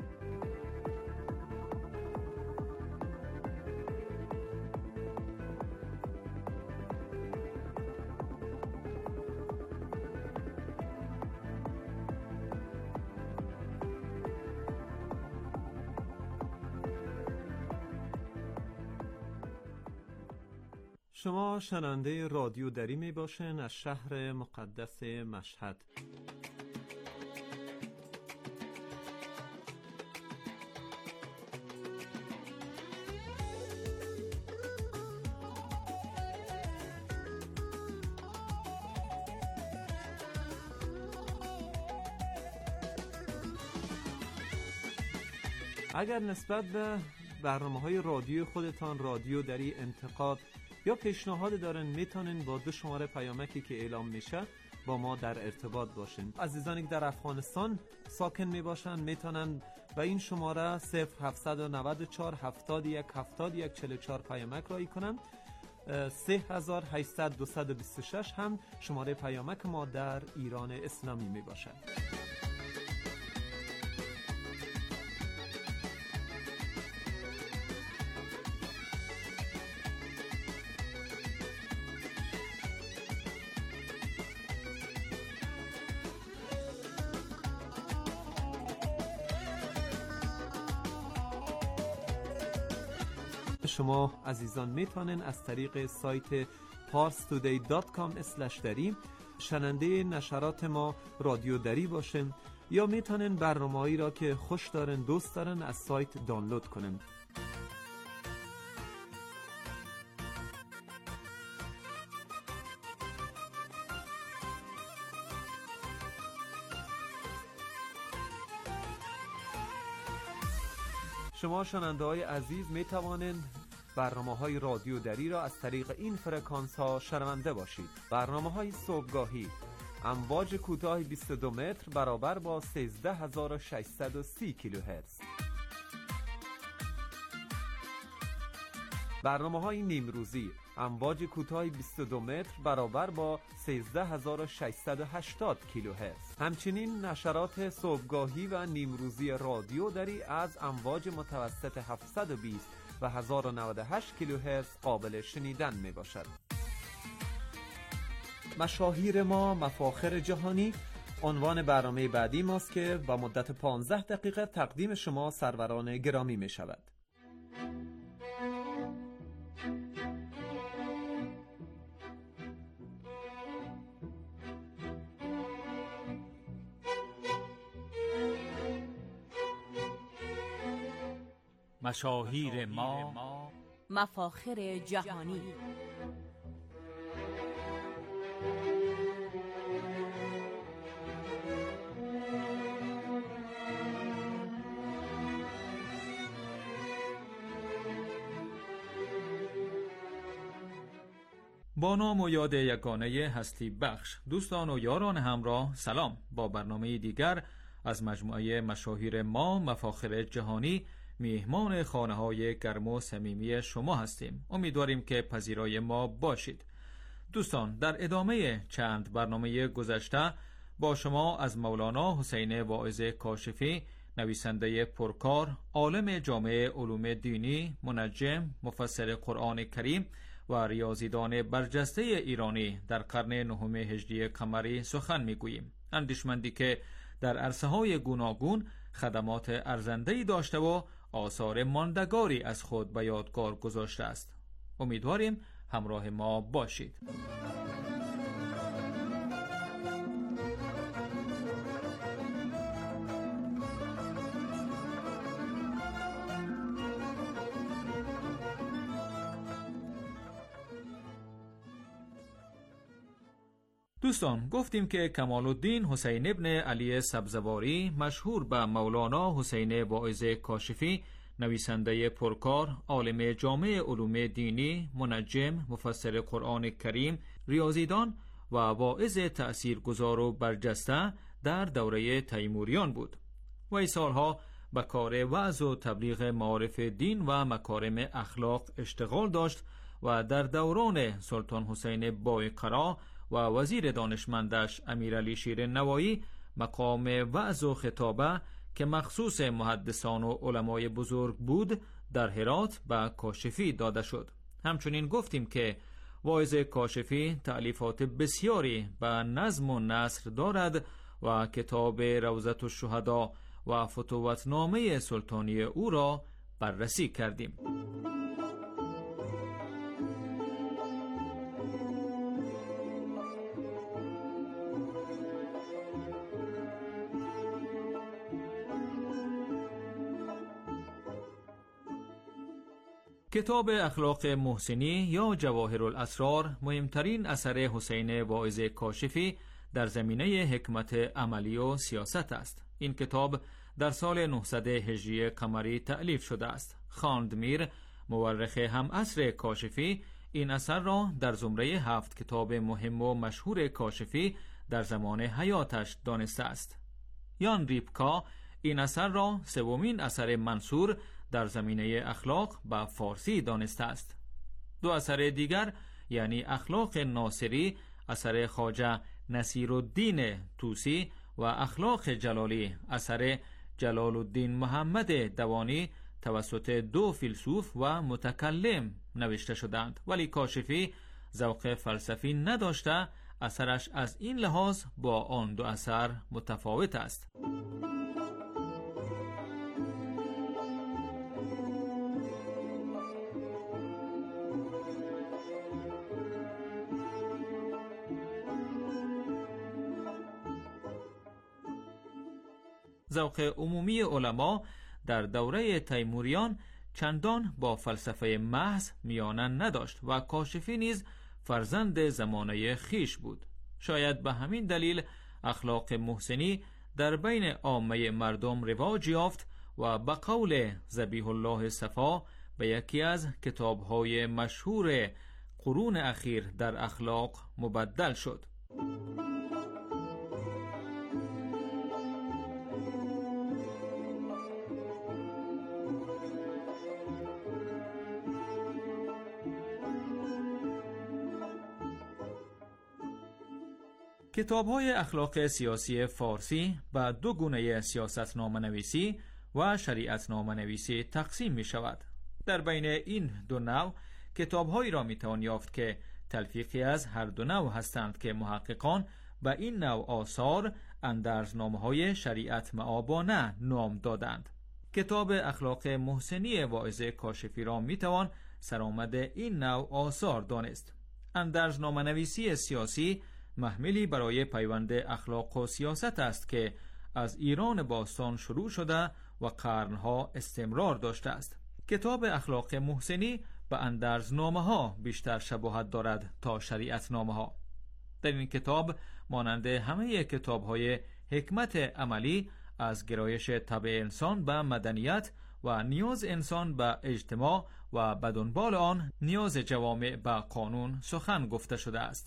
Speaker 4: شما شنونده رادیو دری می باشین از شهر مقدس مشهد. اگر نسبت به برنامه‌های رادیو خودتان رادیو دری انتقاد یا پیشنهاد دارن، میتونین با 2 شماره پیامکی که اعلام میشه با ما در ارتباط باشین. عزیزانی که در افغانستان ساکن میباشن میتونن به این شماره 0794 71 71 44 پیامک رایی کنن. 3800 226 هم شماره پیامک ما در ایران اسلامی میباشد. شما عزیزان میتونن از طریق سایت parstoday.com/dari شنونده نشرات ما رادیو دری باشن یا میتونن برنامه‌ای را که خوش دارن دوست دارن از سایت دانلود کنن. شما شنونده های عزیز می توانند برنامه های رادیو دری را از طریق این فرکانس ها شنونده باشید. برنامه های صبحگاهی امواج کوتاه 22 متر برابر با 13630 کیلوهرتز. برنامه های نیمروزی امواج کوتاه 22 متر برابر با 13680 کیلوهرتز. همچنین نشرات صبحگاهی و نیمروزی رادیو دری از امواج متوسط 720 و 1098 کیلوهرتز قابل شنیدن می باشد. مشاهیر ما مفاخر جهانی عنوان برنامه بعدی ماست که با مدت 15 دقیقه تقدیم شما سروران گرامی می شود.
Speaker 15: مشاهیر ما
Speaker 3: مفاخر جهانی.
Speaker 15: با نام و یاد یگانه هستی بخش، دوستان و یاران همراه، سلام. با برنامه دیگر از مجموعه مشاهیر ما مفاخر جهانی میهمان خانه‌های گرم و صمیمی شما هستیم. امیدواریم که پذیرای ما باشید. دوستان، در ادامه چند برنامه گذشته با شما از مولانا حسین واعظ کاشفی، نویسنده پرکار، عالم جامع علوم دینی، منجم، مفسر قرآن کریم و ریاضیدان برجسته ایرانی در قرن نهم هجری قمری سخن میگوییم. اندیشمندی که در عرصه‌های گوناگون خدمات ارزنده‌ای داشته و آثار ماندگاری از خود به یادگار گذاشته است. امیدواریم همراه ما باشید. دوستان، گفتیم که کمال الدین حسین ابن علی سبزواری، مشهور به مولانا حسین واعظ کاشفی، نویسنده پرکار، عالم جامع علوم دینی، منجم، مفسر قرآن کریم، ریاضیدان و واعظ تأثیرگذار و برجسته در دوره تیموریان بود. وی سالها به کار وعظ و تبلیغ معارف دین و مکارم اخلاق اشتغال داشت و در دوران سلطان حسین بایقرا و وزیر دانشمندش امیرعلی شیر نوایی مقام وعظ و خطابه که مخصوص محدثان و علمای بزرگ بود در هرات به کاشفی داده شد. همچنین گفتیم که واعظ کاشفی تألیفات بسیاری به نظم و نثر دارد و کتاب روضة الشهدا و فتوتنامه سلطانی او را بررسی کردیم. کتاب اخلاق محسنی یا جواهر الاسرار مهمترین اثر حسین واعظ کاشفی در زمینه حکمت عملی و سیاست است. این کتاب در سال 900 هجری قمری تألیف شده است. خواندمیر، مورخ هم عصر کاشفی، این اثر را در زمره 7 کتاب مهم و مشهور کاشفی در زمان حیاتش دانسته است. یان ریپکا این اثر را سومین اثر منصور در زمینه اخلاق به فارسی دانسته است. دو اثر دیگر یعنی اخلاق ناصری اثر خواجه نصیرالدین طوسی و اخلاق جلالی اثر جلال الدین محمد دوانی توسط دو فیلسوف و متکلم نوشته شدند، ولی کاشفی ذوق فلسفی نداشته اثرش از این لحاظ با آن دو اثر متفاوت است. ذوق عمومی علما در دوره تیموریان چندان با فلسفه محض میانه نداشت و کاشفی نیز فرزند زمانه خیش بود. شاید به همین دلیل اخلاق محسنی در بین عامه مردم رواج یافت و به قول ذبیح الله صفا به یکی از کتاب‌های مشهور قرون اخیر در اخلاق مبدل شد. کتاب‌های اخلاق سیاسی فارسی به دو گونه سیاستنامه نویسی و شریعت نامه نویسی تقسیم می شود. در بین این دو نوع کتاب‌هایی را می توان یافت که تلفیقی از هر دو نوع هستند که محققان به این نوع آثار اندرزنامه‌های شریعت معابانه نام دادند. کتاب اخلاق محسنی واعظ کاشفی را می توان سرآمد این نوع آثار دانست. اندرزنامه نویسی سیاسی محملی برای پیوند اخلاق و سیاست است که از ایران باستان شروع شده و قرنها استمرار داشته است. کتاب اخلاق محسنی به اندرزنامه ها بیشتر شباهت دارد تا شریعت نامه ها. در این کتاب مانند همه کتاب های حکمت عملی از گرایش طبع انسان به مدنیت و نیاز انسان به اجتماع و به دنبال آن نیاز جوامع به قانون سخن گفته شده است.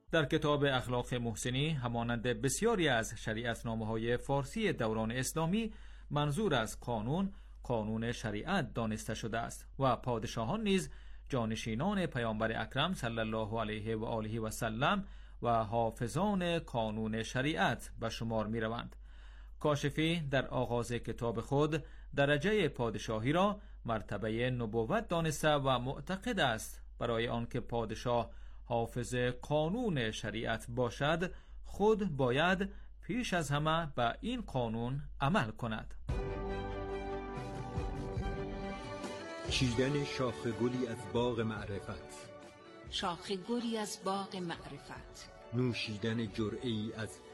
Speaker 15: در کتاب اخلاق محسنی همانند بسیاری از شریعتنامه‌های فارسی دوران اسلامی منظور از قانون شریعت دانسته شده است و پادشاهان نیز جانشینان پیامبر اکرم صلی الله علیه و آله و سلم و حافظان قانون شریعت به شمار می روند. کاشفی در آغاز کتاب خود درجه پادشاهی را مرتبه نبوت دانسته و معتقد است برای آنکه پادشاه حافظ قانون شریعت باشد خود باید پیش از همه به این قانون عمل کند.
Speaker 16: چیدن شاخ گلی از باغ معرفت،
Speaker 17: شاخ گلی از باغ معرفت،
Speaker 16: نوشیدن جرعه‌ای از